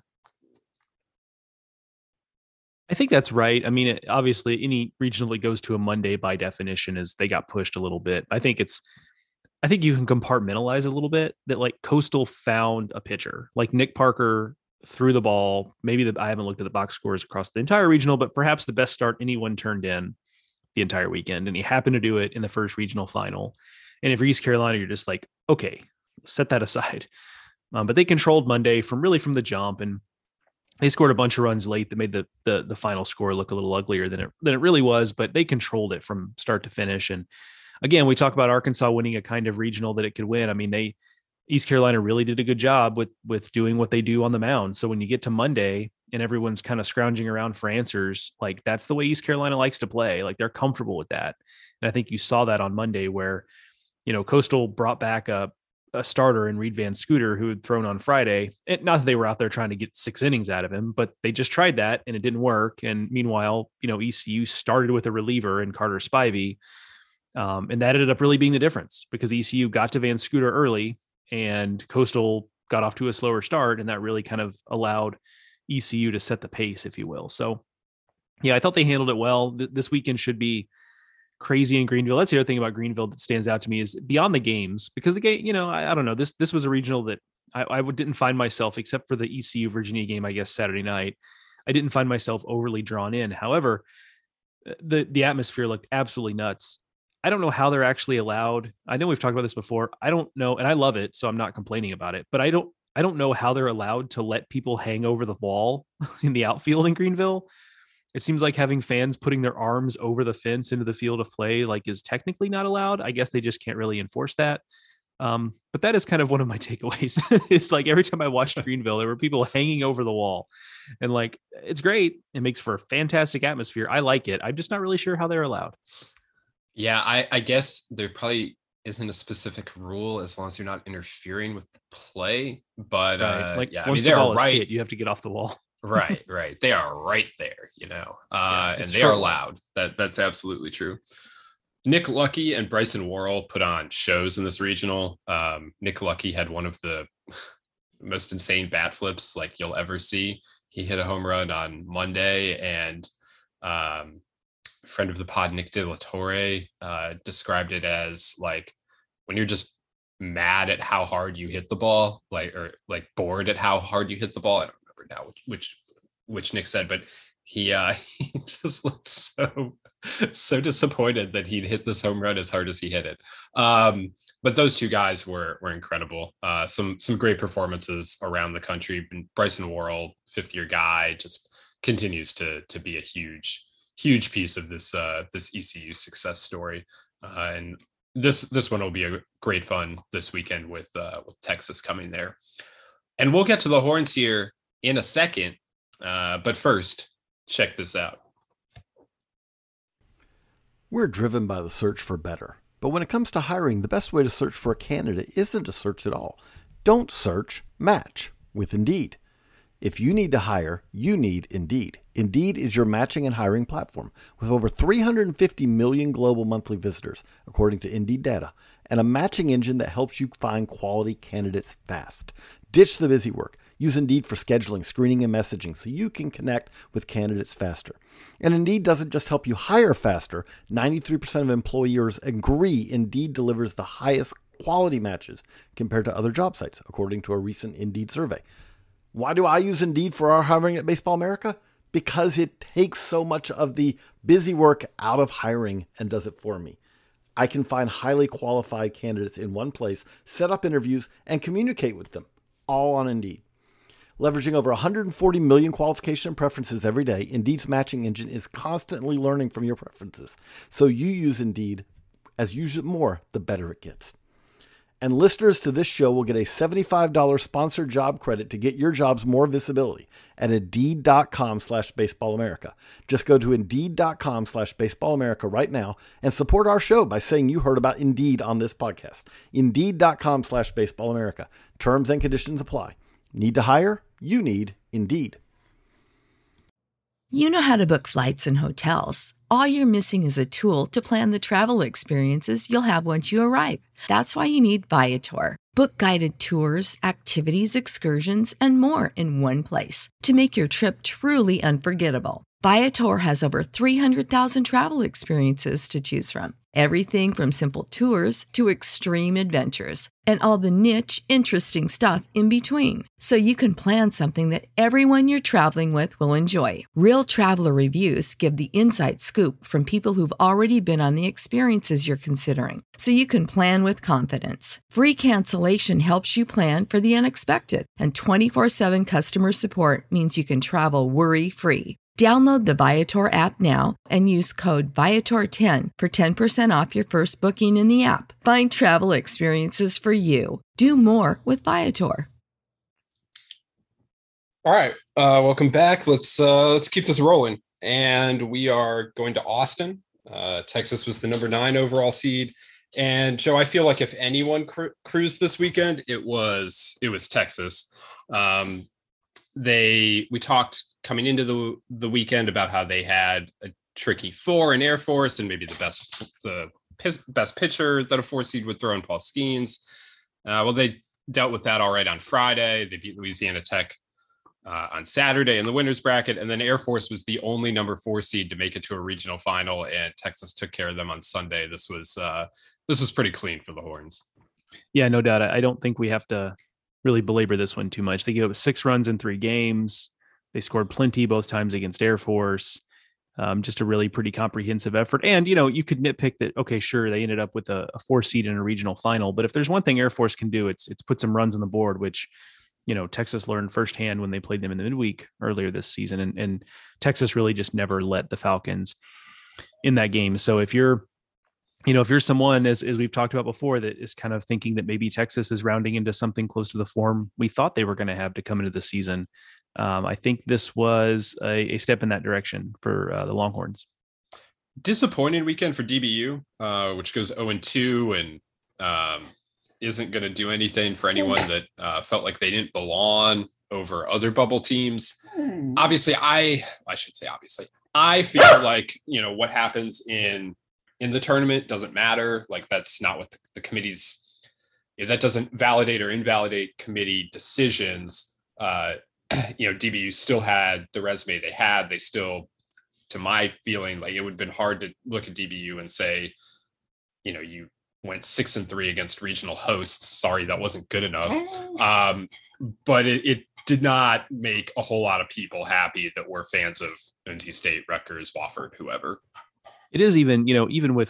I think that's right. I mean, it, obviously, any regional that goes to a Monday by definition is they got pushed a little bit. I think it's, I think you can compartmentalize a little bit that like Coastal found a pitcher, like Nick Parker threw the ball. Maybe the, I haven't looked at the box scores across the entire regional, but perhaps the best start anyone turned in the entire weekend. And he happened to do it in the first regional final. And if you're East Carolina, you're just like, okay, set that aside. Um, but they controlled Monday from really from the jump, and they scored a bunch of runs late that made the, the the final score look a little uglier than it than it really was, but they controlled it from start to finish. And again, we talk about Arkansas winning a kind of regional that it could win. I mean, they East Carolina really did a good job with with doing what they do on the mound. So when you get to Monday and everyone's kind of scrounging around for answers, like that's the way East Carolina likes to play. Like they're comfortable with that. And I think you saw that on Monday where, you know, Coastal brought back a a starter in Reed Van Scooter who had thrown on Friday. And not that they were out there trying to get six innings out of him, but they just tried that and it didn't work. And meanwhile, you know, E C U started with a reliever in Carter Spivey. Um, and that ended up really being the difference because E C U got to Van Scooter early and Coastal got off to a slower start. And that really kind of allowed E C U to set the pace, if you will. So yeah, I thought they handled it well. Th- this weekend should be crazy in Greenville. That's the other thing about Greenville that stands out to me is beyond the games, because the game, you know, I, I don't know, this, this was a regional that I, I didn't find myself, except for the E C U Virginia game, I guess, Saturday night, I didn't find myself overly drawn in. However, the, the atmosphere looked absolutely nuts. I don't know how they're actually allowed. I know we've talked about this before. I don't know. And I love it, so I'm not complaining about it, but I don't, I don't know how they're allowed to let people hang over the wall in the outfield in Greenville. It seems like having fans putting their arms over the fence into the field of play, like is technically not allowed. I guess they just can't really enforce that. Um, but that is kind of one of my takeaways. It's like every time I watched Greenville, there were people hanging over the wall and like, it's great. It makes for a fantastic atmosphere. I like it. I'm just not really sure how they're allowed. Yeah, I, I guess there probably isn't a specific rule as long as you're not interfering with the play. But right. uh, like yeah, once I mean, the they're ball is right. hit, you have to get off the wall. right, right. They are right there, you know, uh, yeah, and they true. are loud. That that's absolutely true. Nick Lucky and Bryson Worrell put on shows in this regional. Um, Nick Lucky had one of the most insane bat flips like you'll ever see. He hit a home run on Monday, and um, a friend of the pod, Nick De La Torre, uh, described it as like when you're just mad at how hard you hit the ball, like or like bored at how hard you hit the ball. I don't remember now which which, which Nick said, but he uh, he just looked so so disappointed that he'd hit this home run as hard as he hit it. Um, but those two guys were were incredible. Uh, some some great performances around the country. Bryson Worrell, fifth year guy, just continues to to be a huge huge piece of this uh, this E C U success story. Uh, and this this one will be a great fun this weekend with uh, with Texas coming there. And we'll get to the horns here in a second. Uh, but first, check this out. We're driven by the search for better. But when it comes to hiring, the best way to search for a candidate isn't to search at all. Don't search, match with Indeed. If you need to hire, you need Indeed. Indeed is your matching and hiring platform with over three hundred fifty million global monthly visitors, according to Indeed data, and a matching engine that helps you find quality candidates fast. Ditch the busy work. Use Indeed for scheduling, screening, and messaging so you can connect with candidates faster. And Indeed doesn't just help you hire faster. ninety-three percent of employers agree Indeed delivers the highest quality matches compared to other job sites, according to a recent Indeed survey. Why do I use Indeed for our hiring at Baseball America? Because it takes so much of the busy work out of hiring and does it for me. I can find highly qualified candidates in one place, set up interviews, and communicate with them, all on Indeed. Leveraging over one hundred forty million qualification preferences every day, Indeed's matching engine is constantly learning from your preferences. So you use Indeed. As you use it more, the better it gets. And listeners to this show will get a seventy-five dollars sponsored job credit to get your jobs more visibility at Indeed.com slash Baseball America. Just go to Indeed.com slash Baseball America right now and support our show by saying you heard about Indeed on this podcast. Indeed.com slash Baseball America. Terms and conditions apply. Need to hire? You need Indeed. You know how to book flights and hotels. All you're missing is a tool to plan the travel experiences you'll have once you arrive. That's why you need Viator. Book guided tours, activities, excursions, and more in one place to make your trip truly unforgettable. Viator has over three hundred thousand travel experiences to choose from. Everything from simple tours to extreme adventures and all the niche, interesting stuff in between. So you can plan something that everyone you're traveling with will enjoy. Real traveler reviews give the inside scoop from people who've already been on the experiences you're considering. So you can plan with confidence. Free cancellation helps you plan for the unexpected. And twenty-four seven customer support means you can travel worry-free. Download the Viator app now and use code Viator ten for ten percent off your first booking in the app. Find travel experiences for you. Do more with Viator. All right, uh, welcome back. Let's uh, let's keep this rolling. And we are going to Austin. Uh, Texas was the number nine overall seed. And Joe, I feel like if anyone cru- cruised this weekend, it was it was Texas. Um, they we talked coming into the the weekend about how they had a tricky four in Air Force and maybe the best the best pitcher that a four seed would throw in Paul Skeens. Uh, well, they dealt with that all right on Friday. They beat Louisiana Tech uh, on Saturday in the winners bracket, and then Air Force was the only number four seed to make it to a regional final, and Texas took care of them on Sunday. This was uh, this was pretty clean for the Horns. Yeah, no doubt. I don't think we have to really belabor this one too much. They gave up six runs in three games. They scored plenty both times against Air Force. Um, just a really pretty comprehensive effort. And, you know, you could nitpick that, okay, sure, they ended up with a, a four seed in a regional final. But if there's one thing Air Force can do, it's it's put some runs on the board, which, you know, Texas learned firsthand when they played them in the midweek earlier this season. And, and Texas really just never let the Falcons in that game. So if you're, you know, if you're someone, as, as we've talked about before, that is kind of thinking that maybe Texas is rounding into something close to the form we thought they were going to have to come into the season, um, I think this was a, a step in that direction for uh, the Longhorns. Disappointing weekend for D B U, uh, which goes oh and two and um, isn't going to do anything for anyone that uh, felt like they didn't belong over other bubble teams. Obviously, I I should say obviously, I feel like, you know, what happens in in the tournament doesn't matter. Like, that's not what the, the committee's, that doesn't validate or invalidate committee decisions. Uh, you know, D B U still had the resume they had. They still, to my feeling, like it would have been hard to look at D B U and say, you know, you went six and three against regional hosts. Sorry, that wasn't good enough. Um, but it, it did not make a whole lot of people happy that were fans of N C State, Rutgers, Wofford, whoever. It is even, you know, even with,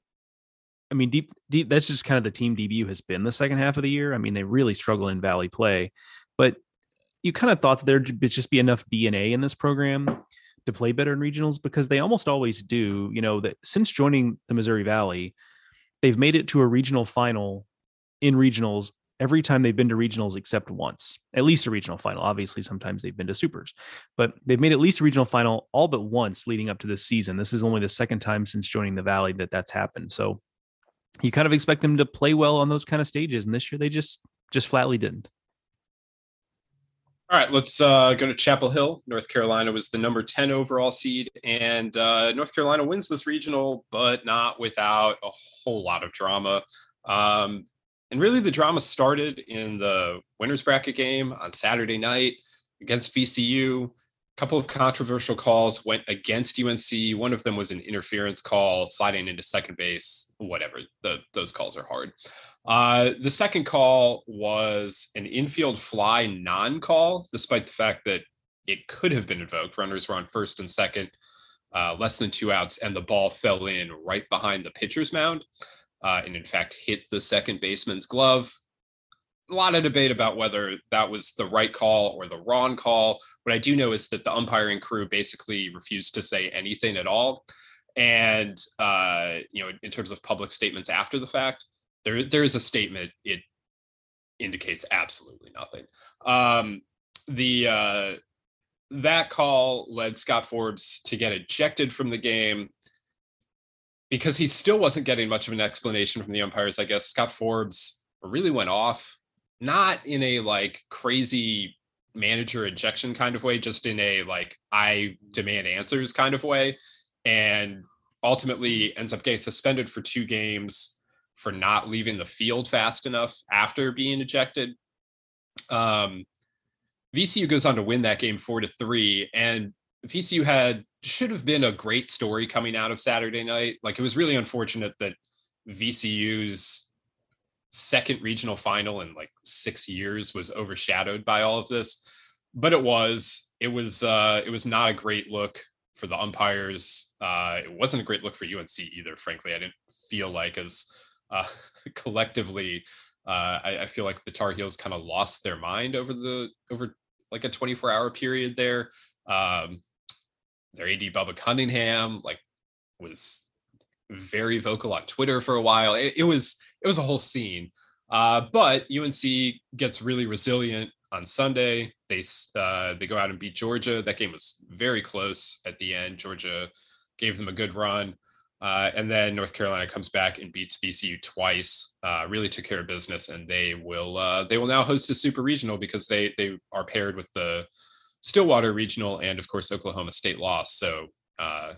I mean, deep, deep, that's just kind of the team D B U has been the second half of the year. I mean, they really struggle in Valley play, but you kind of thought that there'd just be enough D N A in this program to play better in regionals, because they almost always do. You know, that since joining the Missouri Valley, they've made it to a regional final in regionals every time they've been to regionals except once, at least a regional final. Obviously, sometimes they've been to supers, but they've made at least a regional final all but once leading up to this season. This is only the second time since joining the Valley that that's happened. So you kind of expect them to play well on those kind of stages. And this year they just, just flatly didn't. All right, let's uh, go to Chapel Hill. North Carolina was the number ten overall seed, and uh, North Carolina wins this regional, but not without a whole lot of drama. Um, and really, the drama started in the winners bracket game on Saturday night against V C U. A couple of controversial calls went against U N C. One of them was an interference call, sliding into second base, whatever. The, those calls are hard. Uh, the second call was an infield fly non-call, despite the fact that it could have been invoked. Runners were on first and second, uh, less than two outs, and the ball fell in right behind the pitcher's mound, uh, and in fact hit the second baseman's glove. a lot of debate about whether that was the right call or the wrong call. What I do know is that the umpiring crew basically refused to say anything at all. And, uh, you know, in terms of public statements after the fact, there, there is a statement. It indicates absolutely nothing. Um, the, uh, that call led Scott Forbes to get ejected from the game because he still wasn't getting much of an explanation from the umpires. I guess Scott Forbes really went off, not in a like crazy manager ejection kind of way, just in a like, I demand answers kind of way. And ultimately ends up getting suspended for two games for not leaving the field fast enough after being ejected. Um, V C U goes on to win that game four to three, and V C U had should have been a great story coming out of Saturday night. Like, it was really unfortunate that V C U's second regional final in like six years was overshadowed by all of this, but it was it was uh, it was not a great look for the umpires. Uh, it wasn't a great look for U N C either. Frankly, I didn't feel like as uh, collectively. Uh, I, I feel like the Tar Heels kind of lost their mind over the over like a twenty-four hour period there. Um, their A D Bubba Cunningham like was very vocal on Twitter for a while. It, it was it was a whole scene. Uh, but U N C gets really resilient on Sunday. They uh, they go out and beat Georgia. That game was very close at the end. Georgia gave them a good run. Uh, and then North Carolina comes back and beats V C U twice, uh, really took care of business, and they will uh, they will now host a super regional because they they are paired with the Stillwater regional and, of course, Oklahoma State lost. So uh,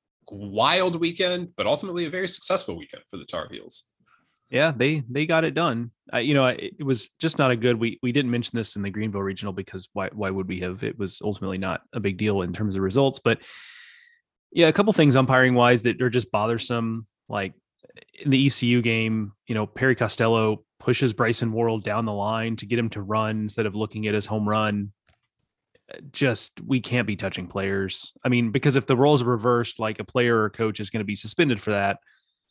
wild weekend, but ultimately a very successful weekend for the Tar Heels. Yeah, they they got it done. Uh, you know, it, it was just not a good. We we didn't mention this in the Greenville regional because why why would we have? It was ultimately not a big deal in terms of results, but. Yeah, a couple things umpiring wise that are just bothersome. Like in the E C U game, you know, Perry Costello pushes Bryson Worrell down the line to get him to run instead of looking at his home run. Just, we can't be touching players. I mean, because if the roles are reversed, like a player or coach is going to be suspended for that.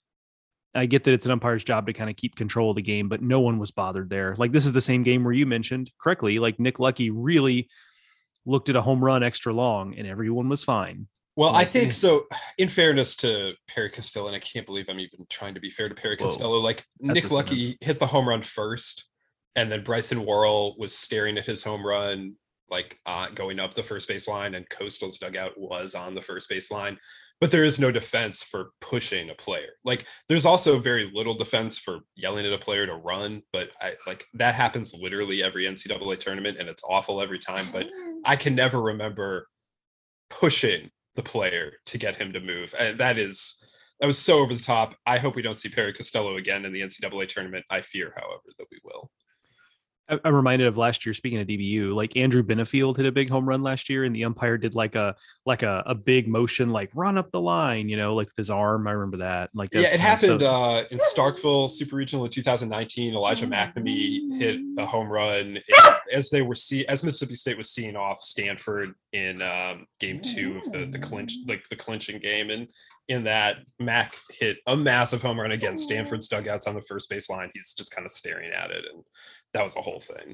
I get that it's an umpire's job to kind of keep control of the game, but no one was bothered there. Like, this is the same game where you mentioned correctly, like Nick Lucky really looked at a home run extra long and everyone was fine. Well, like, I think so. In fairness to Perry Costello, and I can't believe I'm even trying to be fair to Perry whoa, Costello, like Nick Lucky hit the home run first, and then Bryson Worrell was staring at his home run, like uh, going up the first base line, and Coastal's dugout was on the first base line. But there is no defense for pushing a player. Like, there's also very little defense for yelling at a player to run, but I like that happens literally every N C double A tournament, and it's awful every time. But I can never remember pushing the player to get him to move. And that is, that was so over the top. I hope we don't see Perry Costello again in the N C double A tournament. I fear, however, that we will. I'm reminded of last year, speaking of D B U, like Andrew Benefield hit a big home run last year and the umpire did like a, like a, a big motion, like run up the line, you know, like with his arm. I remember that. Like, yeah, it happened so- uh, in Starkville Super Regional in two thousand nineteen. Elijah McNamee hit a home run as they were see as Mississippi State was seeing off Stanford in um, game two of the, the clinch, like the clinching game. And in that, Mac hit a massive home run against Stanford's dugouts on the first base line. He's just kind of staring at it. And that was a whole thing.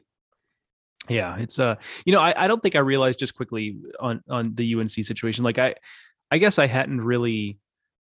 Yeah, it's uh, you know, I, I don't think I realized just quickly on on the U N C situation. Like I, I guess I hadn't really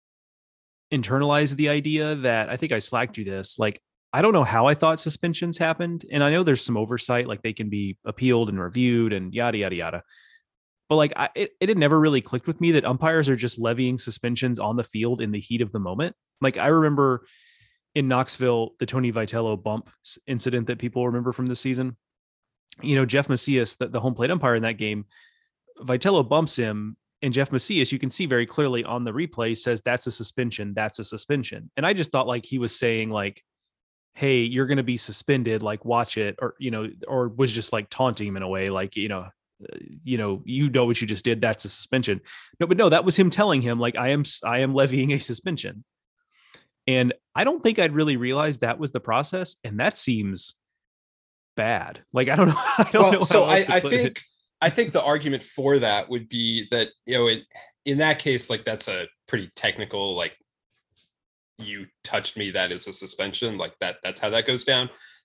internalized the idea that I think I slacked you this. Like I don't know how I thought suspensions happened, and I know there's some oversight, like they can be appealed and reviewed and yada yada yada. But like I, it, it had never really clicked with me that umpires are just levying suspensions on the field in the heat of the moment. Like I remember. In Knoxville, the Tony Vitello bump incident that people remember from this season, you know, Jeff Macias, the, the home plate umpire in that game, Vitello bumps him, and Jeff Macias, you can see very clearly on the replay, says that's a suspension, that's a suspension. And I just thought like he was saying like, hey, you're going to be suspended, like watch it, or, you know, or was just like taunting him in a way, like, you know, you know, you know what you just did, that's a suspension. No, but no, that was him telling him like, I am, I am levying a suspension. And I don't think I'd really realized that was the process. And that seems bad. Like, I don't know. I don't well, know. So I, I think, it. I think the argument for that would be that, you know, it, in that case, like that's a pretty technical, like you touched me, that is a suspension, like that, that's how that goes down.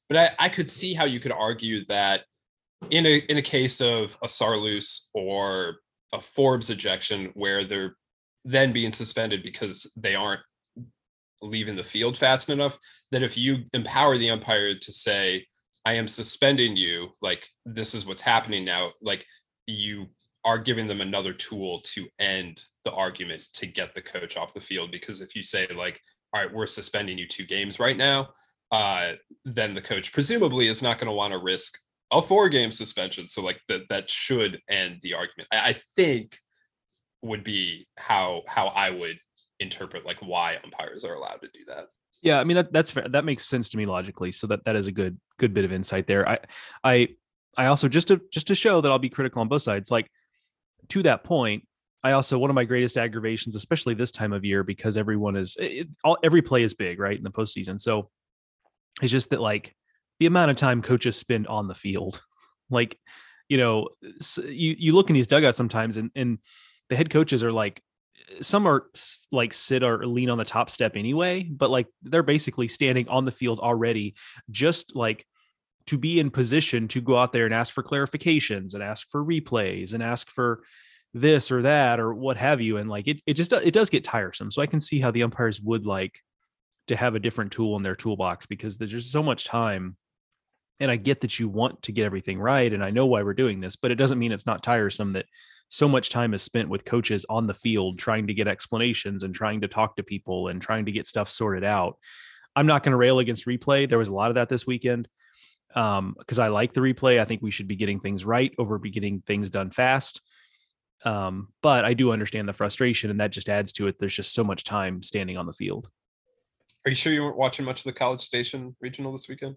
but I, I could see how you could argue that in a in a case of a Sarloos or a Forbes ejection where they're then being suspended because they aren't leaving the field fast enough, that if you empower the umpire to say, I am suspending you, like this is what's happening now, like you are giving them another tool to end the argument to get the coach off the field. Because if you say like, all right, we're suspending you two games right now, uh, then the coach presumably is not going to want to risk a four game suspension. So like that, that should end the argument. I, I think would be how, how I would interpret like why umpires are allowed to do that. Yeah. I mean, that that's fair. That makes sense to me logically. So that, that is a good, good bit of insight there. I, I, I also, just to, just to show that I'll be critical on both sides, like to that point, I also, one of my greatest aggravations, especially this time of year, because everyone is it, all, every play is big, right, in the postseason. So it's just that like the amount of time coaches spend on the field, like, you know, you, you look in these dugouts sometimes and, and the head coaches are like, some are like sit or lean on the top step anyway, but like they're basically standing on the field already, just like to be in position to go out there and ask for clarifications and ask for replays and ask for this or that or what have you. And like, it, it just, it does get tiresome. So I can see how the umpires would like to have a different tool in their toolbox, because there's just so much time. And I get that you want to get everything right. And I know why we're doing this, but it doesn't mean it's not tiresome that so much time is spent with coaches on the field, trying to get explanations and trying to talk to people and trying to get stuff sorted out. I'm not going to rail against replay. There was a lot of that this weekend. Um, because I like the replay. I think we should be getting things right over be getting things done fast. Um, but I do understand the frustration, and that just adds to it. There's just so much time standing on the field. Are you sure you weren't watching much of the College Station regional this weekend?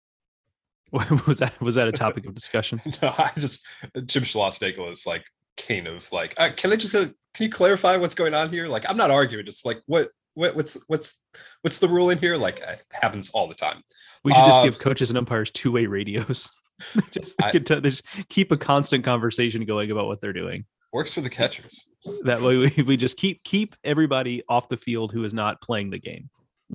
was that was that a topic of discussion? No, I just Jim Schlossnagle is like kind of like, uh, can I just uh, can you clarify what's going on here? Like, I'm not arguing, just like what what what's what's what's the rule in here? Like, it happens all the time. We should just uh, give coaches and umpires two-way radios. just, I, to, just keep a constant conversation going about what they're doing. Works for the catchers. That way we, we just keep keep everybody off the field who is not playing the game.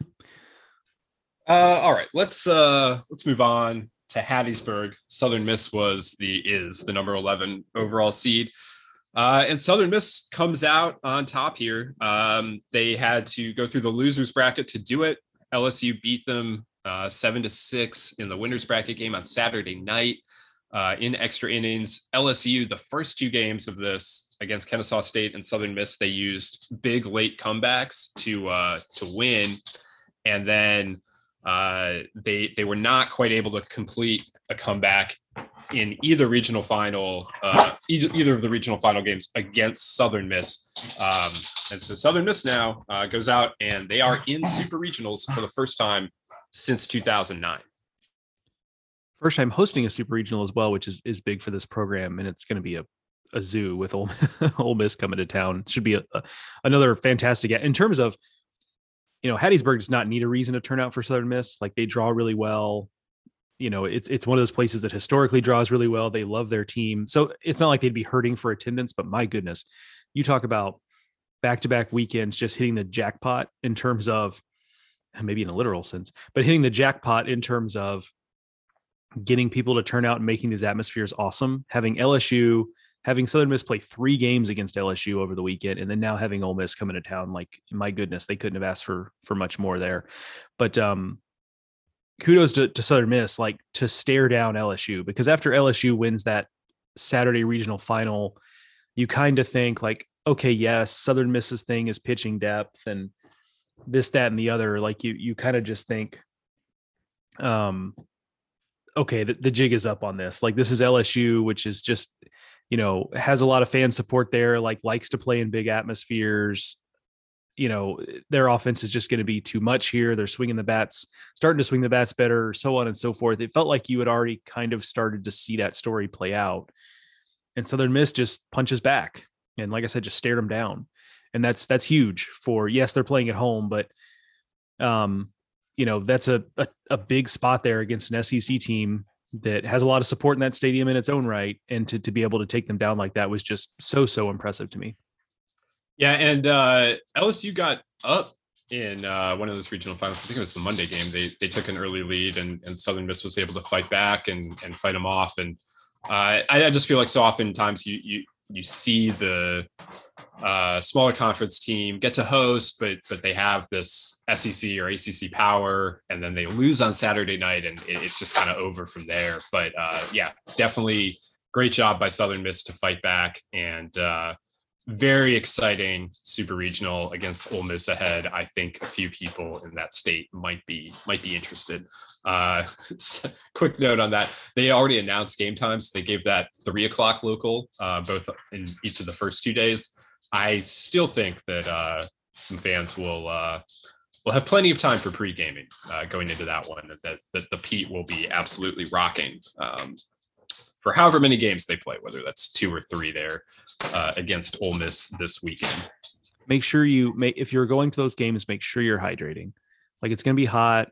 Uh, all right, let's uh, let's move on to Hattiesburg. Southern Miss was the is the number eleven overall seed. Uh, and Southern Miss comes out on top here. Um, they had to go through the losers bracket to do it. L S U beat them uh, seven to six in the winners bracket game on Saturday night uh, in extra innings. L S U, the first two games of this against Kennesaw State and Southern Miss, they used big late comebacks to uh, to win, and then uh, they they were not quite able to complete a comeback in either regional final, uh, either, either of the regional final games against Southern Miss. Um, and so Southern Miss now uh, goes out and they are in super regionals for the first time since two thousand nine. First time hosting a super regional as well, which is, is big for this program. And it's going to be a, a zoo with Ole, Ole Miss coming to town. It should be a, a, another fantastic, in terms of, you know, Hattiesburg does not need a reason to turn out for Southern Miss. Like, they draw really well. You know, it's it's one of those places that historically draws really well. They love their team. So it's not like they'd be hurting for attendance, but my goodness, you talk about back-to-back weekends, just hitting the jackpot in terms of, maybe in a literal sense, but hitting the jackpot in terms of getting people to turn out and making these atmospheres awesome. Having L S U, having Southern Miss play three games against L S U over the weekend, and then now having Ole Miss come into town, like, my goodness, they couldn't have asked for for much more there. But um kudos to, to Southern Miss, like, to stare down L S U, because after L S U wins that Saturday regional final, you kind of think like, okay, yes, Southern Miss's thing is pitching depth and this, that, and the other. Like, you, you kind of just think, um, okay, the, the jig is up on this. Like, this is L S U, which is just, you know, has a lot of fan support there, like, likes to play in big atmospheres. You know, their offense is just going to be too much here. They're swinging the bats, starting to swing the bats better, so on and so forth. It felt like you had already kind of started to see that story play out. And Southern Miss just punches back. And like I said, just stared them down. And that's, that's huge for, yes, they're playing at home, but, um, you know, that's a, a, a big spot there against an S E C team that has a lot of support in that stadium in its own right. And to, to be able to take them down like that was just so, so impressive to me. Yeah, and uh, L S U got up in uh, one of those regional finals. I think it was the Monday game. They they took an early lead, and, and Southern Miss was able to fight back and and fight them off. And uh, I, I just feel like so oftentimes you you you see the uh, smaller conference team get to host, but but they have this S E C or A C C power, and then they lose on Saturday night, and it, it's just kind of over from there. But uh, yeah, definitely great job by Southern Miss to fight back, and uh, very exciting super regional against Ole Miss ahead. I think a few people in that state might be might be interested. Uh, quick note on that: they already announced game times. They gave that three o'clock local, uh, both in each of the first two days. I still think that uh, some fans will uh, will have plenty of time for pre-gaming uh, going into that one. That that the Pete will be absolutely rocking um, for however many games they play, whether that's two or three there uh, against Ole Miss this weekend. Make sure you make if you're going to those games, make sure you're hydrating. Like it's gonna be hot.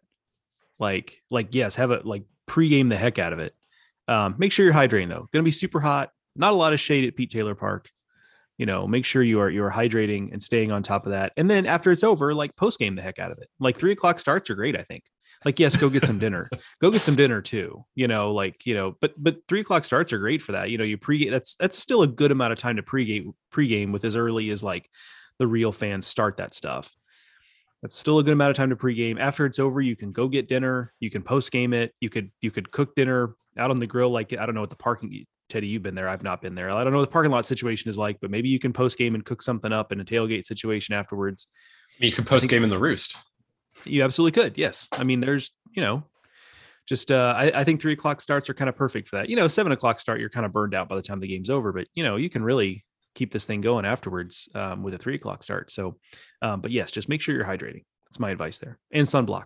Like like yes, have it like pre-game the heck out of it. Um, make sure you're hydrating though. Gonna be super hot. Not a lot of shade at Pete Taylor Park. You know, make sure you are you're hydrating and staying on top of that. And then after it's over, like post game the heck out of it. Like three o'clock starts are great, I think. Like, yes, go get some dinner. Go get some dinner too. You know, like, you know, but but three o'clock starts are great for that. You know, you pre that's that's still a good amount of time to pregame pregame with as early as like the real fans start that stuff. That's still a good amount of time to pregame. After it's over, you can go get dinner. You can post game it. You could you could cook dinner out on the grill. Like I don't know what the parking. Teddy, you've been there. I've not been there. I don't know what the parking lot situation is like, but maybe you can post game and cook something up in a tailgate situation afterwards. You could post game in the Roost. You absolutely could. Yes. I mean, there's, you know, just, uh, I, I think three o'clock starts are kind of perfect for that. You know, seven o'clock start, you're kind of burned out by the time the game's over, but you know, you can really keep this thing going afterwards um, with a three o'clock start. So, um, but yes, just make sure you're hydrating. That's my advice there. And sunblock.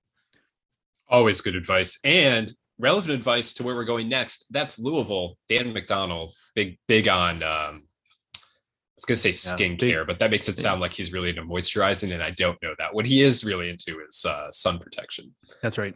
Always good advice. And relevant advice to where we're going next. That's Louisville. Dan McDonald, big, big on, um, I was going to say skincare, yeah, but that makes it sound like he's really into moisturizing. And I don't know that. What he is really into is uh, sun protection. That's right.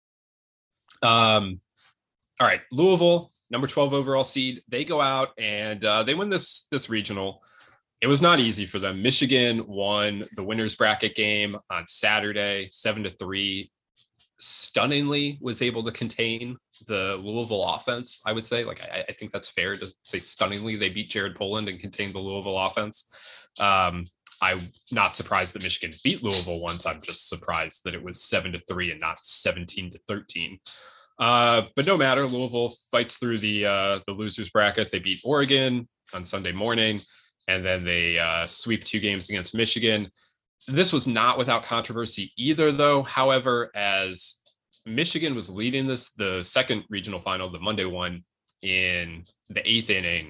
Um, all right. Louisville, number twelve overall seed. They go out and uh, they win this, this regional. It was not easy for them. Michigan won the winner's bracket game on Saturday, seven to three. Stunningly was able to contain the Louisville offense. I would say, like, I, I think that's fair to say stunningly they beat Jared Poland and contained the Louisville offense. Um, I'm not surprised that Michigan beat Louisville once. I'm just surprised that it was seven to three and not seventeen to thirteen. Uh, but no matter, Louisville fights through the uh, the losers bracket. They beat Oregon on Sunday morning, and then they uh, sweep two games against Michigan. This was not without controversy either, though. However, as Michigan was leading this, the second regional final, the Monday one, in the eighth inning,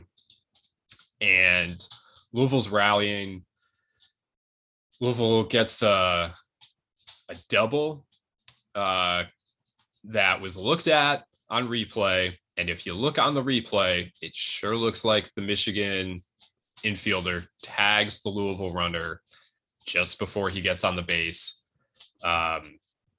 and Louisville's rallying. Louisville gets a, a double uh, that was looked at on replay. And if you look on the replay, it sure looks like the Michigan infielder tags the Louisville runner just before he gets on the base. Um,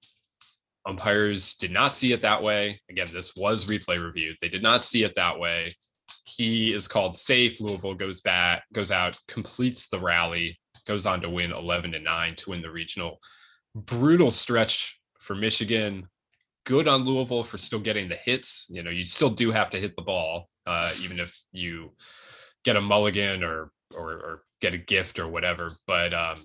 umpires did not see it that way. Again, this was replay reviewed. They did not see it that way. He is called safe. Louisville goes back, goes out, completes the rally, goes on to win eleven to nine to win the regional. Brutal stretch for Michigan. Good on Louisville for still getting the hits. You know, you still do have to hit the ball, uh, even if you get a mulligan or, or, or get a gift or whatever. But, um,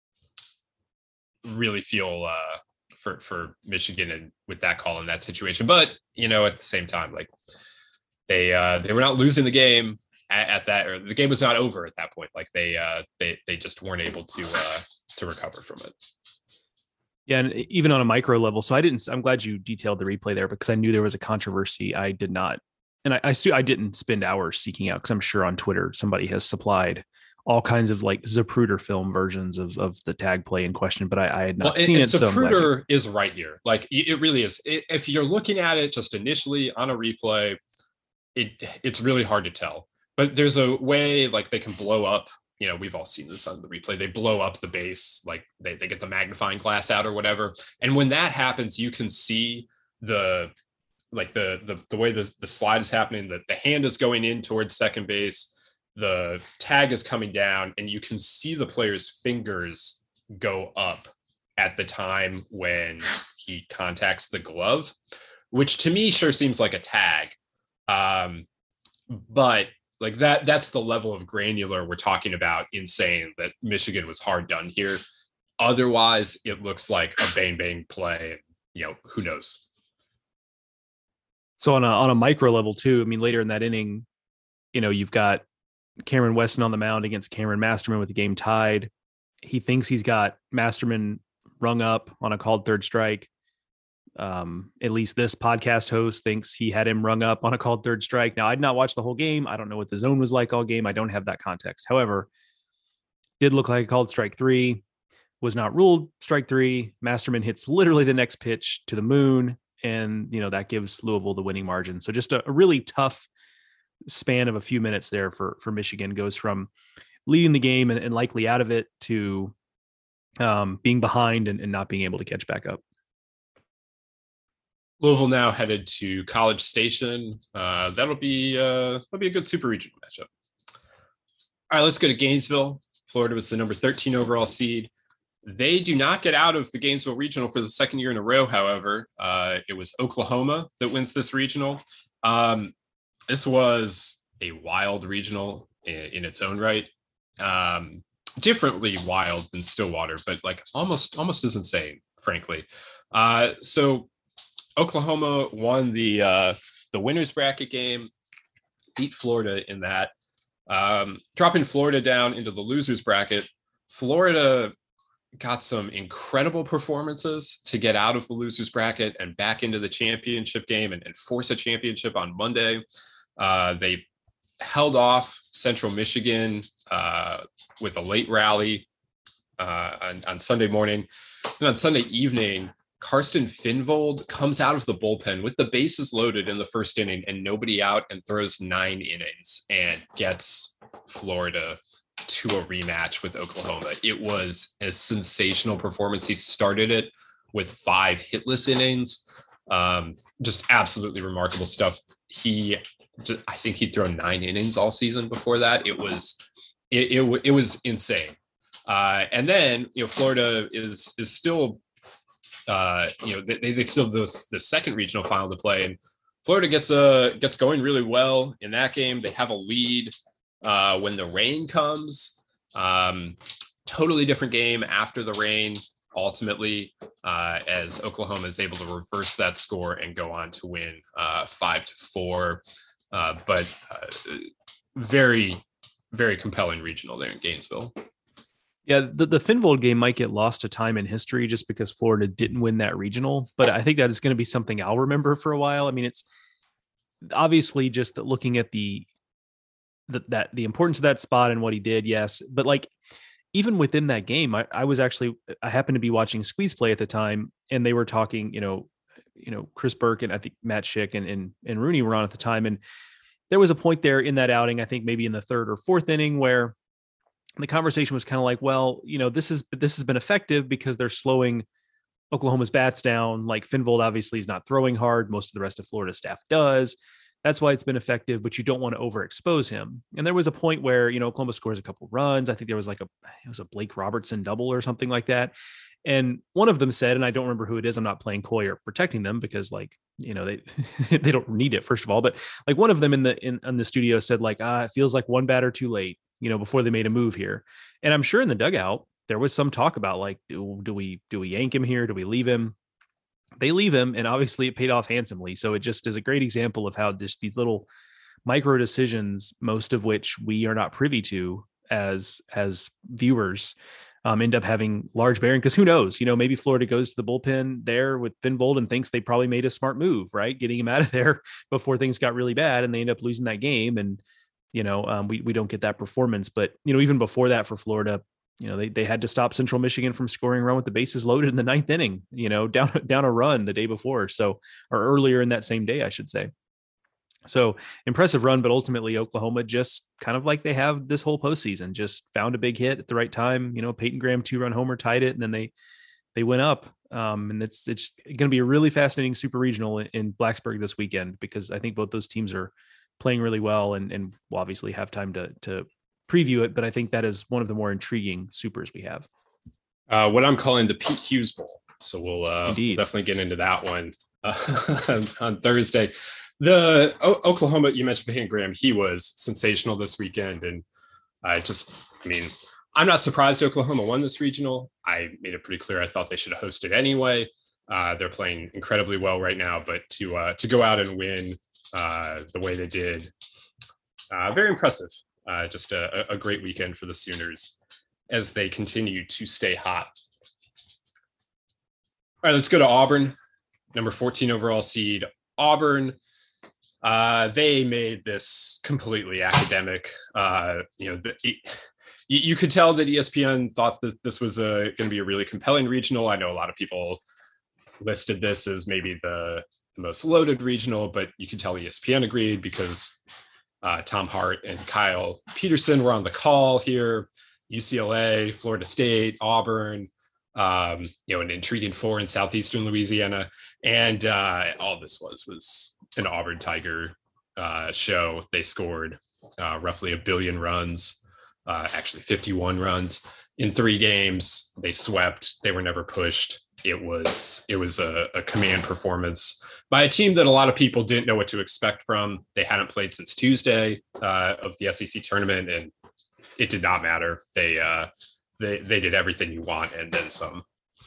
really feel uh for for Michigan and with that call in that situation. But you know, at the same time, like they uh they were not losing the game at, at that, or the game was not over at that point. Like they uh they they just weren't able to uh to recover from it. Yeah, and even on a micro level. So I didn't I'm glad you detailed the replay there because I knew there was a controversy. I did not, and I I, I didn't spend hours seeking out because I'm sure on Twitter somebody has supplied all kinds of like Zapruder film versions of, of the tag play in question, but I, I had not well, seen and, it. And Zapruder so is right here. Like it really is. It, if you're looking at it just initially on a replay, it it's really hard to tell, but there's a way like they can blow up, you know, we've all seen this on the replay. They blow up the base, like they, they get the magnifying glass out or whatever. And when that happens, you can see the, like the, the, the way the, the slide is happening, that the hand is going in towards second base, the tag is coming down, and you can see the player's fingers go up at the time when he contacts the glove, which to me sure seems like a tag. Um, but like that, that's the level of granular we're talking about in saying that Michigan was hard done here. Otherwise, it looks like a bang bang play. You know, who knows? So on a on a micro level too, I mean, later in that inning, you know, you've got Cameron Weston on the mound against Cameron Masterman with the game tied. He thinks he's got Masterman rung up on a called third strike. Um, at least this podcast host thinks he had him rung up on a called third strike. Now, I'd not watched the whole game. I don't know what the zone was like all game. I don't have that context. However, did look like a called strike three, was not ruled strike three. Masterman hits literally the next pitch to the moon. And, you know, that gives Louisville the winning margin. So just a, a really tough span of a few minutes there for, for Michigan. Goes from leading the game and, and likely out of it to um, being behind and, and not being able to catch back up. Louisville now headed to College Station. Uh, that'll be uh, that'll be a good super regional matchup. All right, let's go to Gainesville. Florida was the number thirteen overall seed. They do not get out of the Gainesville regional for the second year in a row. However, uh, it was Oklahoma that wins this regional. Um, this was a wild regional in, in its own right. Um, differently wild than Stillwater, but like almost almost as insane, frankly. Uh, so Oklahoma won the uh, the winners bracket game, beat Florida in that, um, dropping Florida down into the losers bracket. Florida got some incredible performances to get out of the losers bracket and back into the championship game and, and force a championship on Monday. Uh, they held off Central Michigan uh, with a late rally uh, on, on Sunday morning. And on Sunday evening, Karsten Finvold comes out of the bullpen with the bases loaded in the first inning and nobody out and throws nine innings and gets Florida to a rematch with Oklahoma. It was a sensational performance. He started it with five hitless innings. Um, just absolutely remarkable stuff. He, I think he'd thrown nine innings all season before that. It was, it, it, it was insane. Uh, and then, you know, Florida is, is still, uh, you know, they, they still have the, the second regional final to play, and Florida gets uh gets going really well in that game. They have a lead uh, when the rain comes. Um, totally different game after the rain, ultimately, uh, as Oklahoma is able to reverse that score and go on to win uh, five to four. Uh, but uh, very, very compelling regional there in Gainesville. Yeah, the, the Finvold game might get lost to time in history just because Florida didn't win that regional, but I think that is going to be something I'll remember for a while. I mean, it's obviously just looking at the, the that the importance of that spot and what he did, yes, but like even within that game, I, I was actually I happened to be watching Squeeze Play at the time, and they were talking, you know, you know Chris Burke and I think Matt Schick and and, and Rooney were on at the time, and there was a point there in that outing, I think maybe in the third or fourth inning, where the conversation was kind of like, well, you know, this is this has been effective because they're slowing Oklahoma's bats down. Like Finvold obviously is not throwing hard. Most of the rest of Florida staff does. That's why it's been effective, but you don't want to overexpose him. And there was a point where, you know, Oklahoma scores a couple runs. I think there was like a, it was a Blake Robertson double or something like that. And one of them said, and I don't remember who it is, I'm not playing coy or protecting them because like, you know, they, they don't need it, first of all, but like one of them in the, in, in the studio said like, ah, it feels like one batter too late, you know, before they made a move here. And I'm sure in the dugout, there was some talk about like, do, do we, do we yank him here? Do we leave him? They leave him. And obviously it paid off handsomely. So it just is a great example of how just these little micro decisions, most of which we are not privy to as, as viewers, um, end up having large bearing. Cause who knows, you know, maybe Florida goes to the bullpen there with Finvold and thinks they probably made a smart move, right? Getting him out of there before things got really bad and they end up losing that game. And, you know, um, we, we don't get that performance, but, you know, even before that for Florida, you know, they, they had to stop Central Michigan from scoring a run with the bases loaded in the ninth inning, you know, down, down a run the day before. So, or earlier in that same day, I should say. So impressive run, but ultimately Oklahoma just kind of like they have this whole postseason, just found a big hit at the right time. You know, Peyton Graham two run homer tied it, and then they, they went up. Um, and it's, it's going to be a really fascinating super regional in, in Blacksburg this weekend, because I think both those teams are playing really well, and, and we'll obviously have time to, to preview it, but I think that is one of the more intriguing supers we have. Uh, what I'm calling the Pete Hughes Bowl. So we'll, uh, we'll Indeed. definitely get into that one uh, on Thursday. The o- Oklahoma, you mentioned Peyton Graham. He was sensational this weekend. And I just, I mean, I'm not surprised Oklahoma won this regional. I made it pretty clear I thought they should have hosted anyway. Uh, they're playing incredibly well right now, but to uh, to go out and win uh, the way they did, uh, very impressive. Uh, just a, a great weekend for the Sooners as they continue to stay hot. All right, let's go to Auburn, number fourteen overall seed. Auburn, uh, they made this completely academic. Uh, you know, the, it, you, you could tell that E S P N thought that this was going to be a really compelling regional. I know a lot of people listed this as maybe the, the most loaded regional, but you can tell E S P N agreed because uh, Tom Hart and Kyle Peterson were on the call here. U C L A, Florida State, Auburn, um, you know, an intriguing four in southeastern Louisiana. And uh, all this was was an Auburn Tiger uh, show. They scored uh, roughly a billion runs, uh, actually fifty-one runs in three games. They swept. They were never pushed. It was it was a, a command performance by a team that a lot of people didn't know what to expect from. They hadn't played since Tuesday uh, of the S E C tournament, and it did not matter. They uh, they they did everything you want and then some.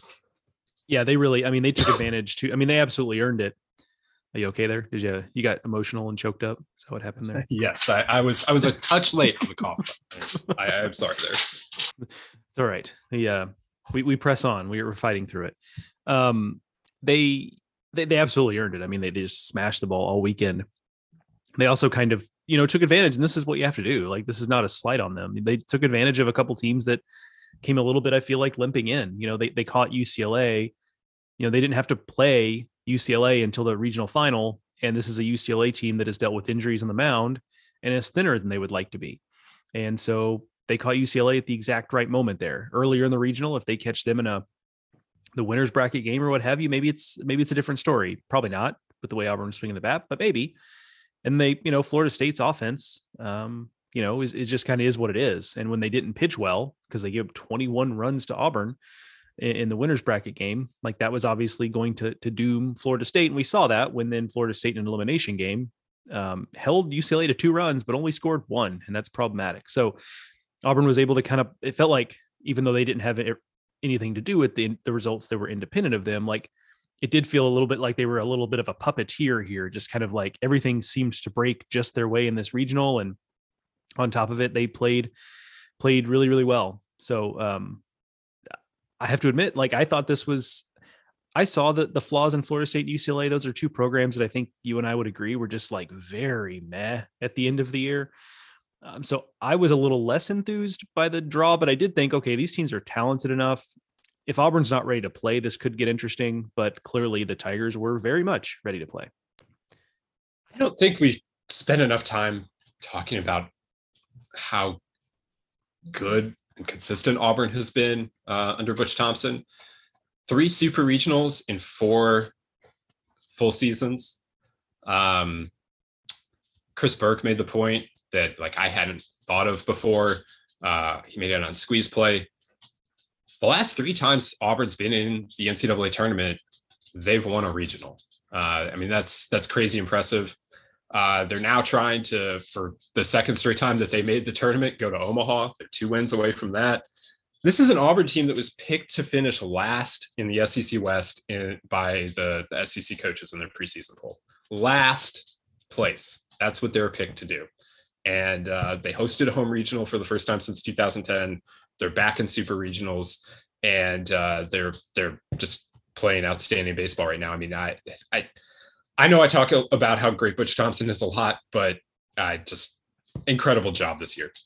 Yeah, they really. I mean, they took advantage too. I mean, they absolutely earned it. Are you okay there? Did you you got emotional and choked up? Is that what happened there? Yes, I, I was I was a touch late on the cough. I, I'm sorry there. It's all right. Yeah, we we press on. We were fighting through it. Um, they they they absolutely earned it. I mean, they, they just smashed the ball all weekend. They also kind of, you know, took advantage, and this is what you have to do. Like, this is not a slight on them. They took advantage of a couple teams that came a little bit, I feel like, limping in. You know, they they caught U C L A. You know, they didn't have to play U C L A until the regional final, and this is a U C L A team that has dealt with injuries on the mound and is thinner than they would like to be. And so they caught U C L A at the exact right moment there. Earlier in the regional, if they catch them in a the winner's bracket game or what have you, maybe it's maybe it's a different story. Probably not with the way Auburn was swinging the bat, but maybe. And they, you know, Florida State's offense, um, you know, is, is just kind of is what it is. And when they didn't pitch well, because they gave twenty-one runs to Auburn in, in the winner's bracket game, like that was obviously going to to doom Florida State. And we saw that when then Florida State in an elimination game um, held U C L A to two runs, but only scored one. And that's problematic. So Auburn was able to kind of, it felt like, even though they didn't have anything to do with the, the results that were independent of them, like, it did feel a little bit like they were a little bit of a puppeteer here, just kind of like everything seemed to break just their way in this regional. And on top of it, they played, played really, really well. So um, I have to admit, like, I thought this was, I saw the, the flaws in Florida State and U C L A. Those are two programs that I think you and I would agree were just like very meh at the end of the year. Um, so I was a little less enthused by the draw, but I did think, okay, these teams are talented enough. If Auburn's not ready to play, this could get interesting, but clearly the Tigers were very much ready to play. I don't think we spent enough time talking about how good and consistent Auburn has been uh, under Butch Thompson. Three super regionals in four full seasons. Um, Chris Burke made the point that, like, I hadn't thought of before. Uh, he made it on Squeeze Play. The last three times Auburn's been in the N C double A tournament, they've won a regional. Uh, I mean, that's that's crazy impressive. Uh, they're now trying to, for the second straight time that they made the tournament, go to Omaha. They're two wins away from that. This is an Auburn team that was picked to finish last in the S E C West in, by the, the S E C coaches in their preseason poll. Last place. That's what they were picked to do. And uh, they hosted a home regional for the first time since two thousand ten. They're back in super regionals, and uh, they're they're just playing outstanding baseball right now. I mean, I I I know I talk about how great Butch Thompson is a lot, but uh, just incredible job this year.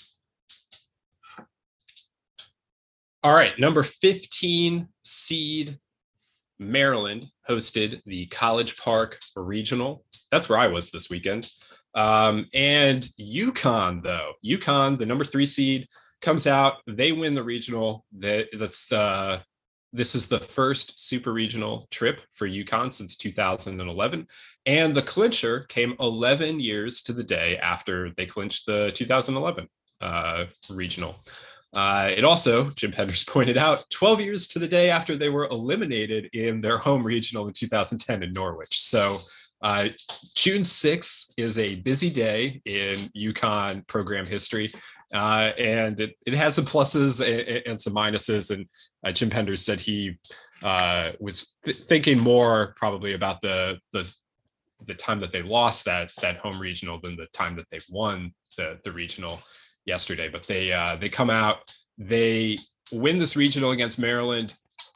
All right, number fifteen seed Maryland hosted the College Park Regional. That's where I was this weekend. Um, and UConn, though, UConn, the number three seed, comes out. They win the regional. That that's uh, this is the first super regional trip for UConn since two thousand eleven, and the clincher came eleven years to the day after they clinched the two thousand eleven uh, regional. Uh, it also, Jim Penders pointed out, twelve years to the day after they were eliminated in their home regional in two thousand ten in Norwich. So uh, June sixth is a busy day in UConn program history. Uh, and it, it has some pluses and, and some minuses. And uh, Jim Penders said he uh, was th- thinking more probably about the, the the time that they lost that that home regional than the time that they won the, the regional yesterday. But they uh, they come out, they win this regional against Maryland.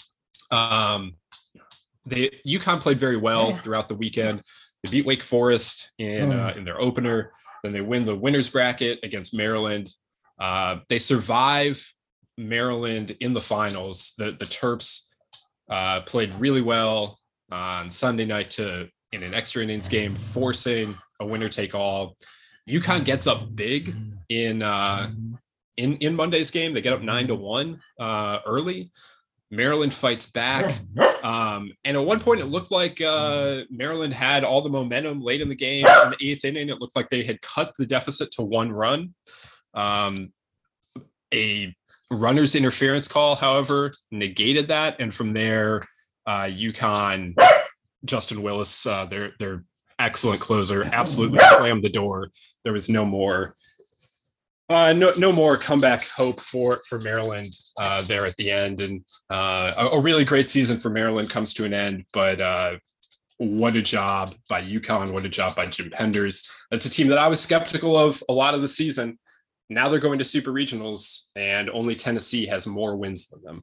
Um, they UConn played very well throughout the weekend. They beat Wake Forest in uh, in their opener. Then they win the winners bracket against Maryland. Uh, they survive Maryland in the finals. The the Terps uh, played really well on Sunday night to in an extra innings game, forcing a winner take all. UConn gets up big in uh, in in Monday's game. They get up nine to one uh, early. Maryland fights back. Um, and at one point, it looked like uh, Maryland had all the momentum late in the game. In the eighth inning, it looked like they had cut the deficit to one run. Um, a runner's interference call, however, negated that. And from there, uh, UConn, Justin Willis, uh, their, their excellent closer, absolutely slammed the door. There was no more Uh, no, no more comeback hope for for Maryland uh, there at the end, and uh, a, a really great season for Maryland comes to an end. But uh, what a job by UConn! What a job by Jim Penders! That's a team that I was skeptical of a lot of the season. Now they're going to super regionals, and only Tennessee has more wins than them.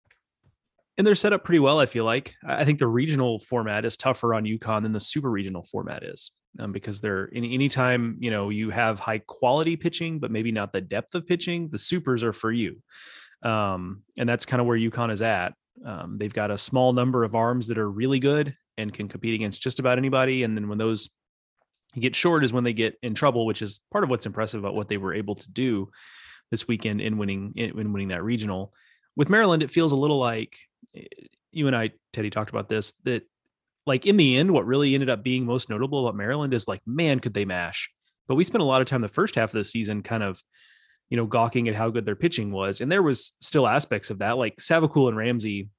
And they're set up pretty well, I feel like. I think the regional format is tougher on UConn than the super regional format is. Um, because they're any anytime, you know, you have high quality pitching, but maybe not the depth of pitching, the supers are for you. Um, and that's kind of where UConn is at. Um, they've got a small number of arms that are really good and can compete against just about anybody. And then when those get short is when they get in trouble, which is part of what's impressive about what they were able to do this weekend in winning, in, in winning that regional. With Maryland, it feels a little like you and I, Teddy, talked about this, that like in the end, what really ended up being most notable about Maryland is like, man, could they mash? But we spent a lot of time the first half of the season kind of, you know, gawking at how good their pitching was. And there was still aspects of that, like Savakul and Ramsey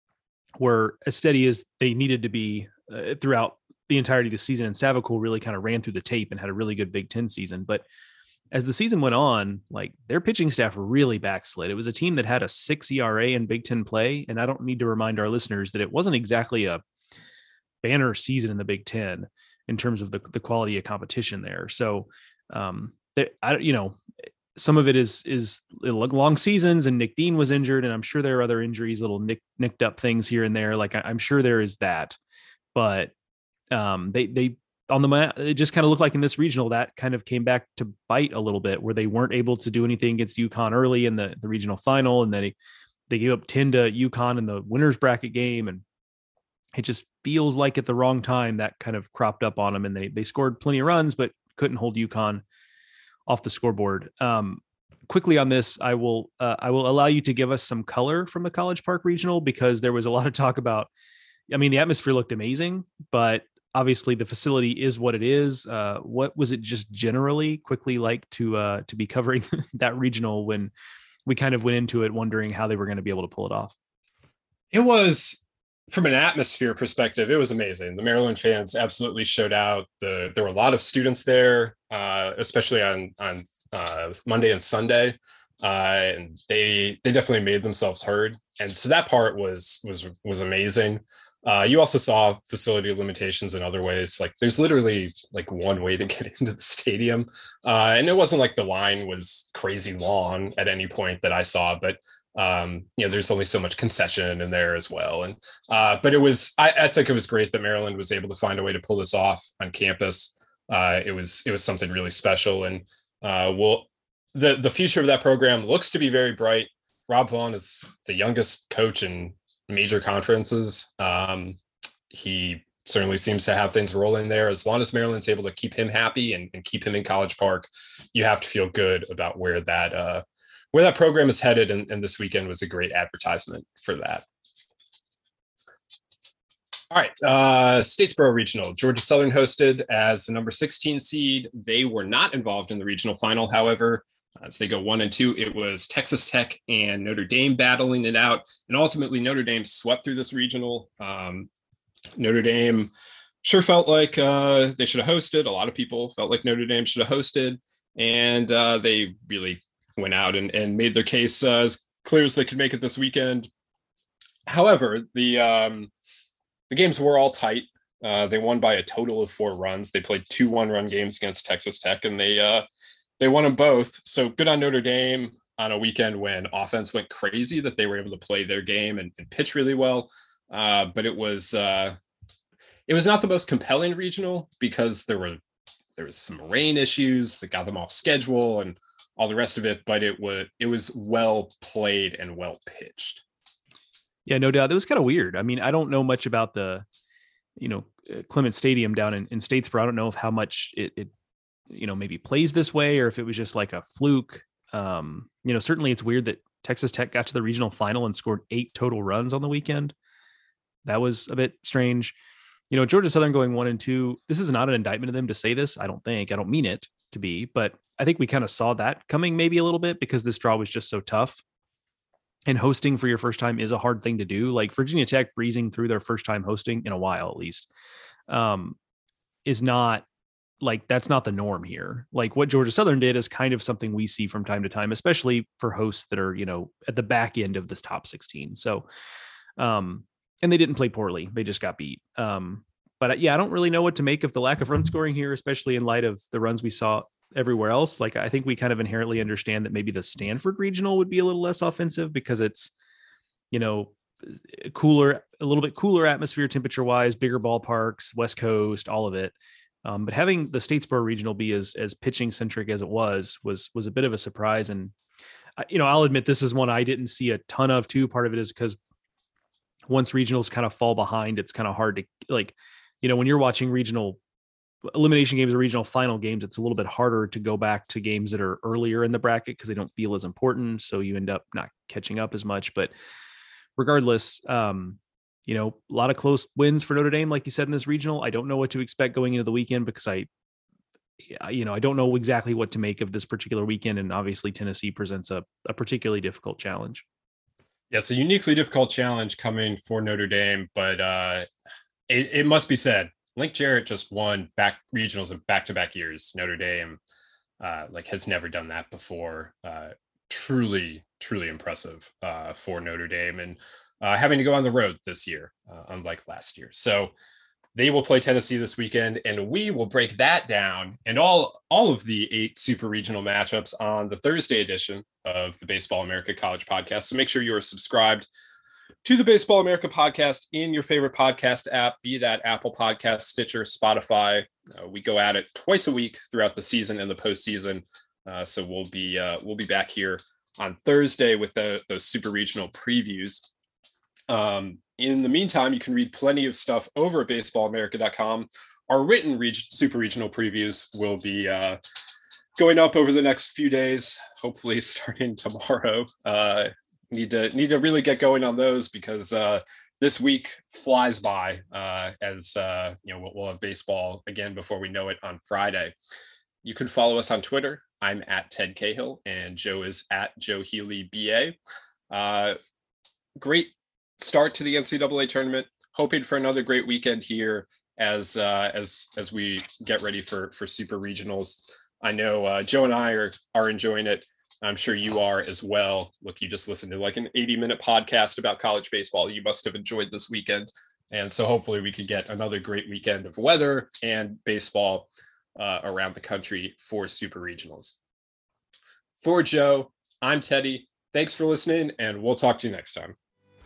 were as steady as they needed to be uh, throughout the entirety of the season. And Savakul really kind of ran through the tape and had a really good Big Ten season. But as the season went on, like their pitching staff really backslid. It was a team that had a six E R A in Big Ten play. And I don't need to remind our listeners that it wasn't exactly a banner season in the Big Ten in terms of the, the quality of competition there. So, um, they, I, you know, some of it is, is long seasons, and Nick Dean was injured, and I'm sure there are other injuries, little nick, nicked up things here and there. Like I, I'm sure there is that, but, um, they, they, on the mat, it just kind of looked like in this regional that kind of came back to bite a little bit, where they weren't able to do anything against UConn early in the, the regional final. And then they, they gave up ten to UConn in the winners bracket game. And it just feels like at the wrong time that kind of cropped up on them, and they, they scored plenty of runs, but couldn't hold UConn off the scoreboard. Um, quickly on this, I will, uh, I will allow you to give us some color from the College Park regional, because there was a lot of talk about, I mean, the atmosphere looked amazing, but obviously the facility is what it is. Uh, what was it just generally quickly like to, uh, to be covering that regional when we kind of went into it wondering how they were going to be able to pull it off? It was, from an atmosphere perspective, it was amazing. The Maryland fans absolutely showed out. The there were a lot of students there, uh, especially on on uh, Monday and Sunday, uh, and they they definitely made themselves heard. And so that part was was was amazing. Uh, you also saw facility limitations in other ways. Like there's literally like one way to get into the stadium, uh, and it wasn't like the line was crazy long at any point that I saw, but. Um, you know, there's only so much concession in there as well. And, uh, but it was, I, I think it was great that Maryland was able to find a way to pull this off on campus. Uh, it was, it was something really special. And, uh, well, the, the future of that program looks to be very bright. Rob Vaughn is the youngest coach in major conferences. Um, he certainly seems to have things rolling there. As long as Maryland's able to keep him happy and, and keep him in College Park, you have to feel good about where that, uh, where that program is headed, and, and this weekend was a great advertisement for that. All right, uh, Statesboro Regional. Georgia Southern hosted as the number sixteen seed. They were not involved in the regional final. However, As they go one and two, it was Texas Tech and Notre Dame battling it out. And ultimately, Notre Dame swept through this regional. Um, Notre Dame sure felt like uh, they should have hosted. A lot of people felt like Notre Dame should have hosted. And uh, they really went out and, and made their case uh, as clear as they could make it this weekend. However, the um, the games were all tight. Uh, they won by a total of four runs. They played two one-run games against Texas Tech, and they uh, they won them both. So good on Notre Dame on a weekend when offense went crazy that they were able to play their game and, and pitch really well. Uh, but it was uh, it was not the most compelling regional because there were there was some rain issues that got them off schedule and all the rest of it. But it was it was well played and well pitched. Yeah, no doubt. It was kind of weird. I mean, I don't know much about the, you know, Clement Stadium down in, in Statesboro. I don't know if how much it, it, you know, maybe plays this way or if it was just like a fluke. Um, you know, certainly it's weird that Texas Tech got to the regional final and scored eight total runs on the weekend. That was a bit strange. You know, Georgia Southern going one and two. This is not an indictment of them to say this. I don't think, I don't mean it to be, but I think we kind of saw that coming maybe a little bit because this draw was just so tough. And hosting for your first time is a hard thing to do. Like Virginia Tech breezing through their first time hosting in a while, at least, um, is not like, that's not the norm here. Like what Georgia Southern did is kind of something we see from time to time, especially for hosts that are, you know, at the back end of this top sixteen. So, um, and they didn't play poorly. They just got beat. Um, but yeah, I don't really know what to make of the lack of run scoring here, especially in light of the runs we saw everywhere else. Like, I think we kind of inherently understand that maybe the Stanford regional would be a little less offensive because it's, you know, cooler, a little bit cooler atmosphere, temperature wise, bigger ballparks, West Coast, all of it. Um, but having the Statesboro regional be as, as pitching centric as it was, was, was a bit of a surprise. And, you know, I'll admit this is one I didn't see a ton of too. Part of it is because once regionals kind of fall behind, it's kind of hard to, like, you know, when you're watching regional elimination games or regional final games, it's a little bit harder to go back to games that are earlier in the bracket because they don't feel as important. So you end up not catching up as much. But regardless, um, you know, a lot of close wins for Notre Dame, like you said, in this regional. I don't know what to expect going into the weekend because I, you know, I don't know exactly what to make of this particular weekend. And obviously Tennessee presents a, a particularly difficult challenge. Yeah, it's a uniquely difficult challenge coming for Notre Dame, but uh, it, it must be said, Link Jarrett just won back regionals in back-to-back years. Notre Dame uh, like has never done that before. Uh, truly, truly impressive uh, for Notre Dame, and uh, having to go on the road this year, uh, unlike last year. So they will play Tennessee this weekend, and we will break that down and all all of the eight super regional matchups on the Thursday edition of the Baseball America College Podcast. So make sure you are subscribed to the Baseball America Podcast in your favorite podcast app, be that Apple Podcast, Stitcher, Spotify. Uh, we go at it twice a week throughout the season and the postseason. Uh, so we'll be uh, we'll be back here on Thursday with the, those super regional previews. Um, in the meantime, you can read plenty of stuff over at baseball america dot com. Our written reg- super regional previews will be uh, going up over the next few days, hopefully starting tomorrow. Uh, need to need to really get going on those because uh, this week flies by uh, as uh, you know, we'll, we'll have baseball again before we know it on Friday. You can follow us on Twitter. I'm at Ted Cahill and Joe is at Joe Healy B A. Uh, great start to the N C double A tournament. Hoping for another great weekend here as uh, as as we get ready for for super regionals. I know uh, Joe and I are are enjoying it. I'm sure you are as well. Look, you just listened to like an eighty minute podcast about college baseball. You must have enjoyed this weekend. And so hopefully we could get another great weekend of weather and baseball uh, around the country for super regionals. For Joe, I'm Teddy. Thanks for listening, and we'll talk to you next time.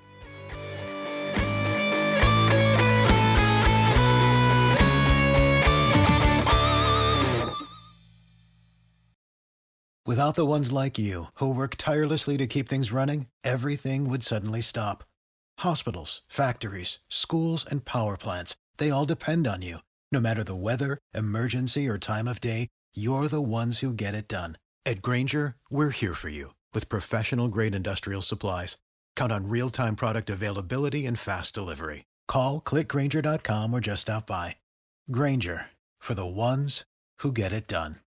Without the ones like you, who work tirelessly to keep things running, everything would suddenly stop. Hospitals, factories, schools, and power plants, they all depend on you. No matter the weather, emergency, or time of day, you're the ones who get it done. At Grainger, we're here for you with professional-grade industrial supplies. Count on real-time product availability and fast delivery. Call, click Grainger dot com, or just stop by. Grainger, for the ones who get it done.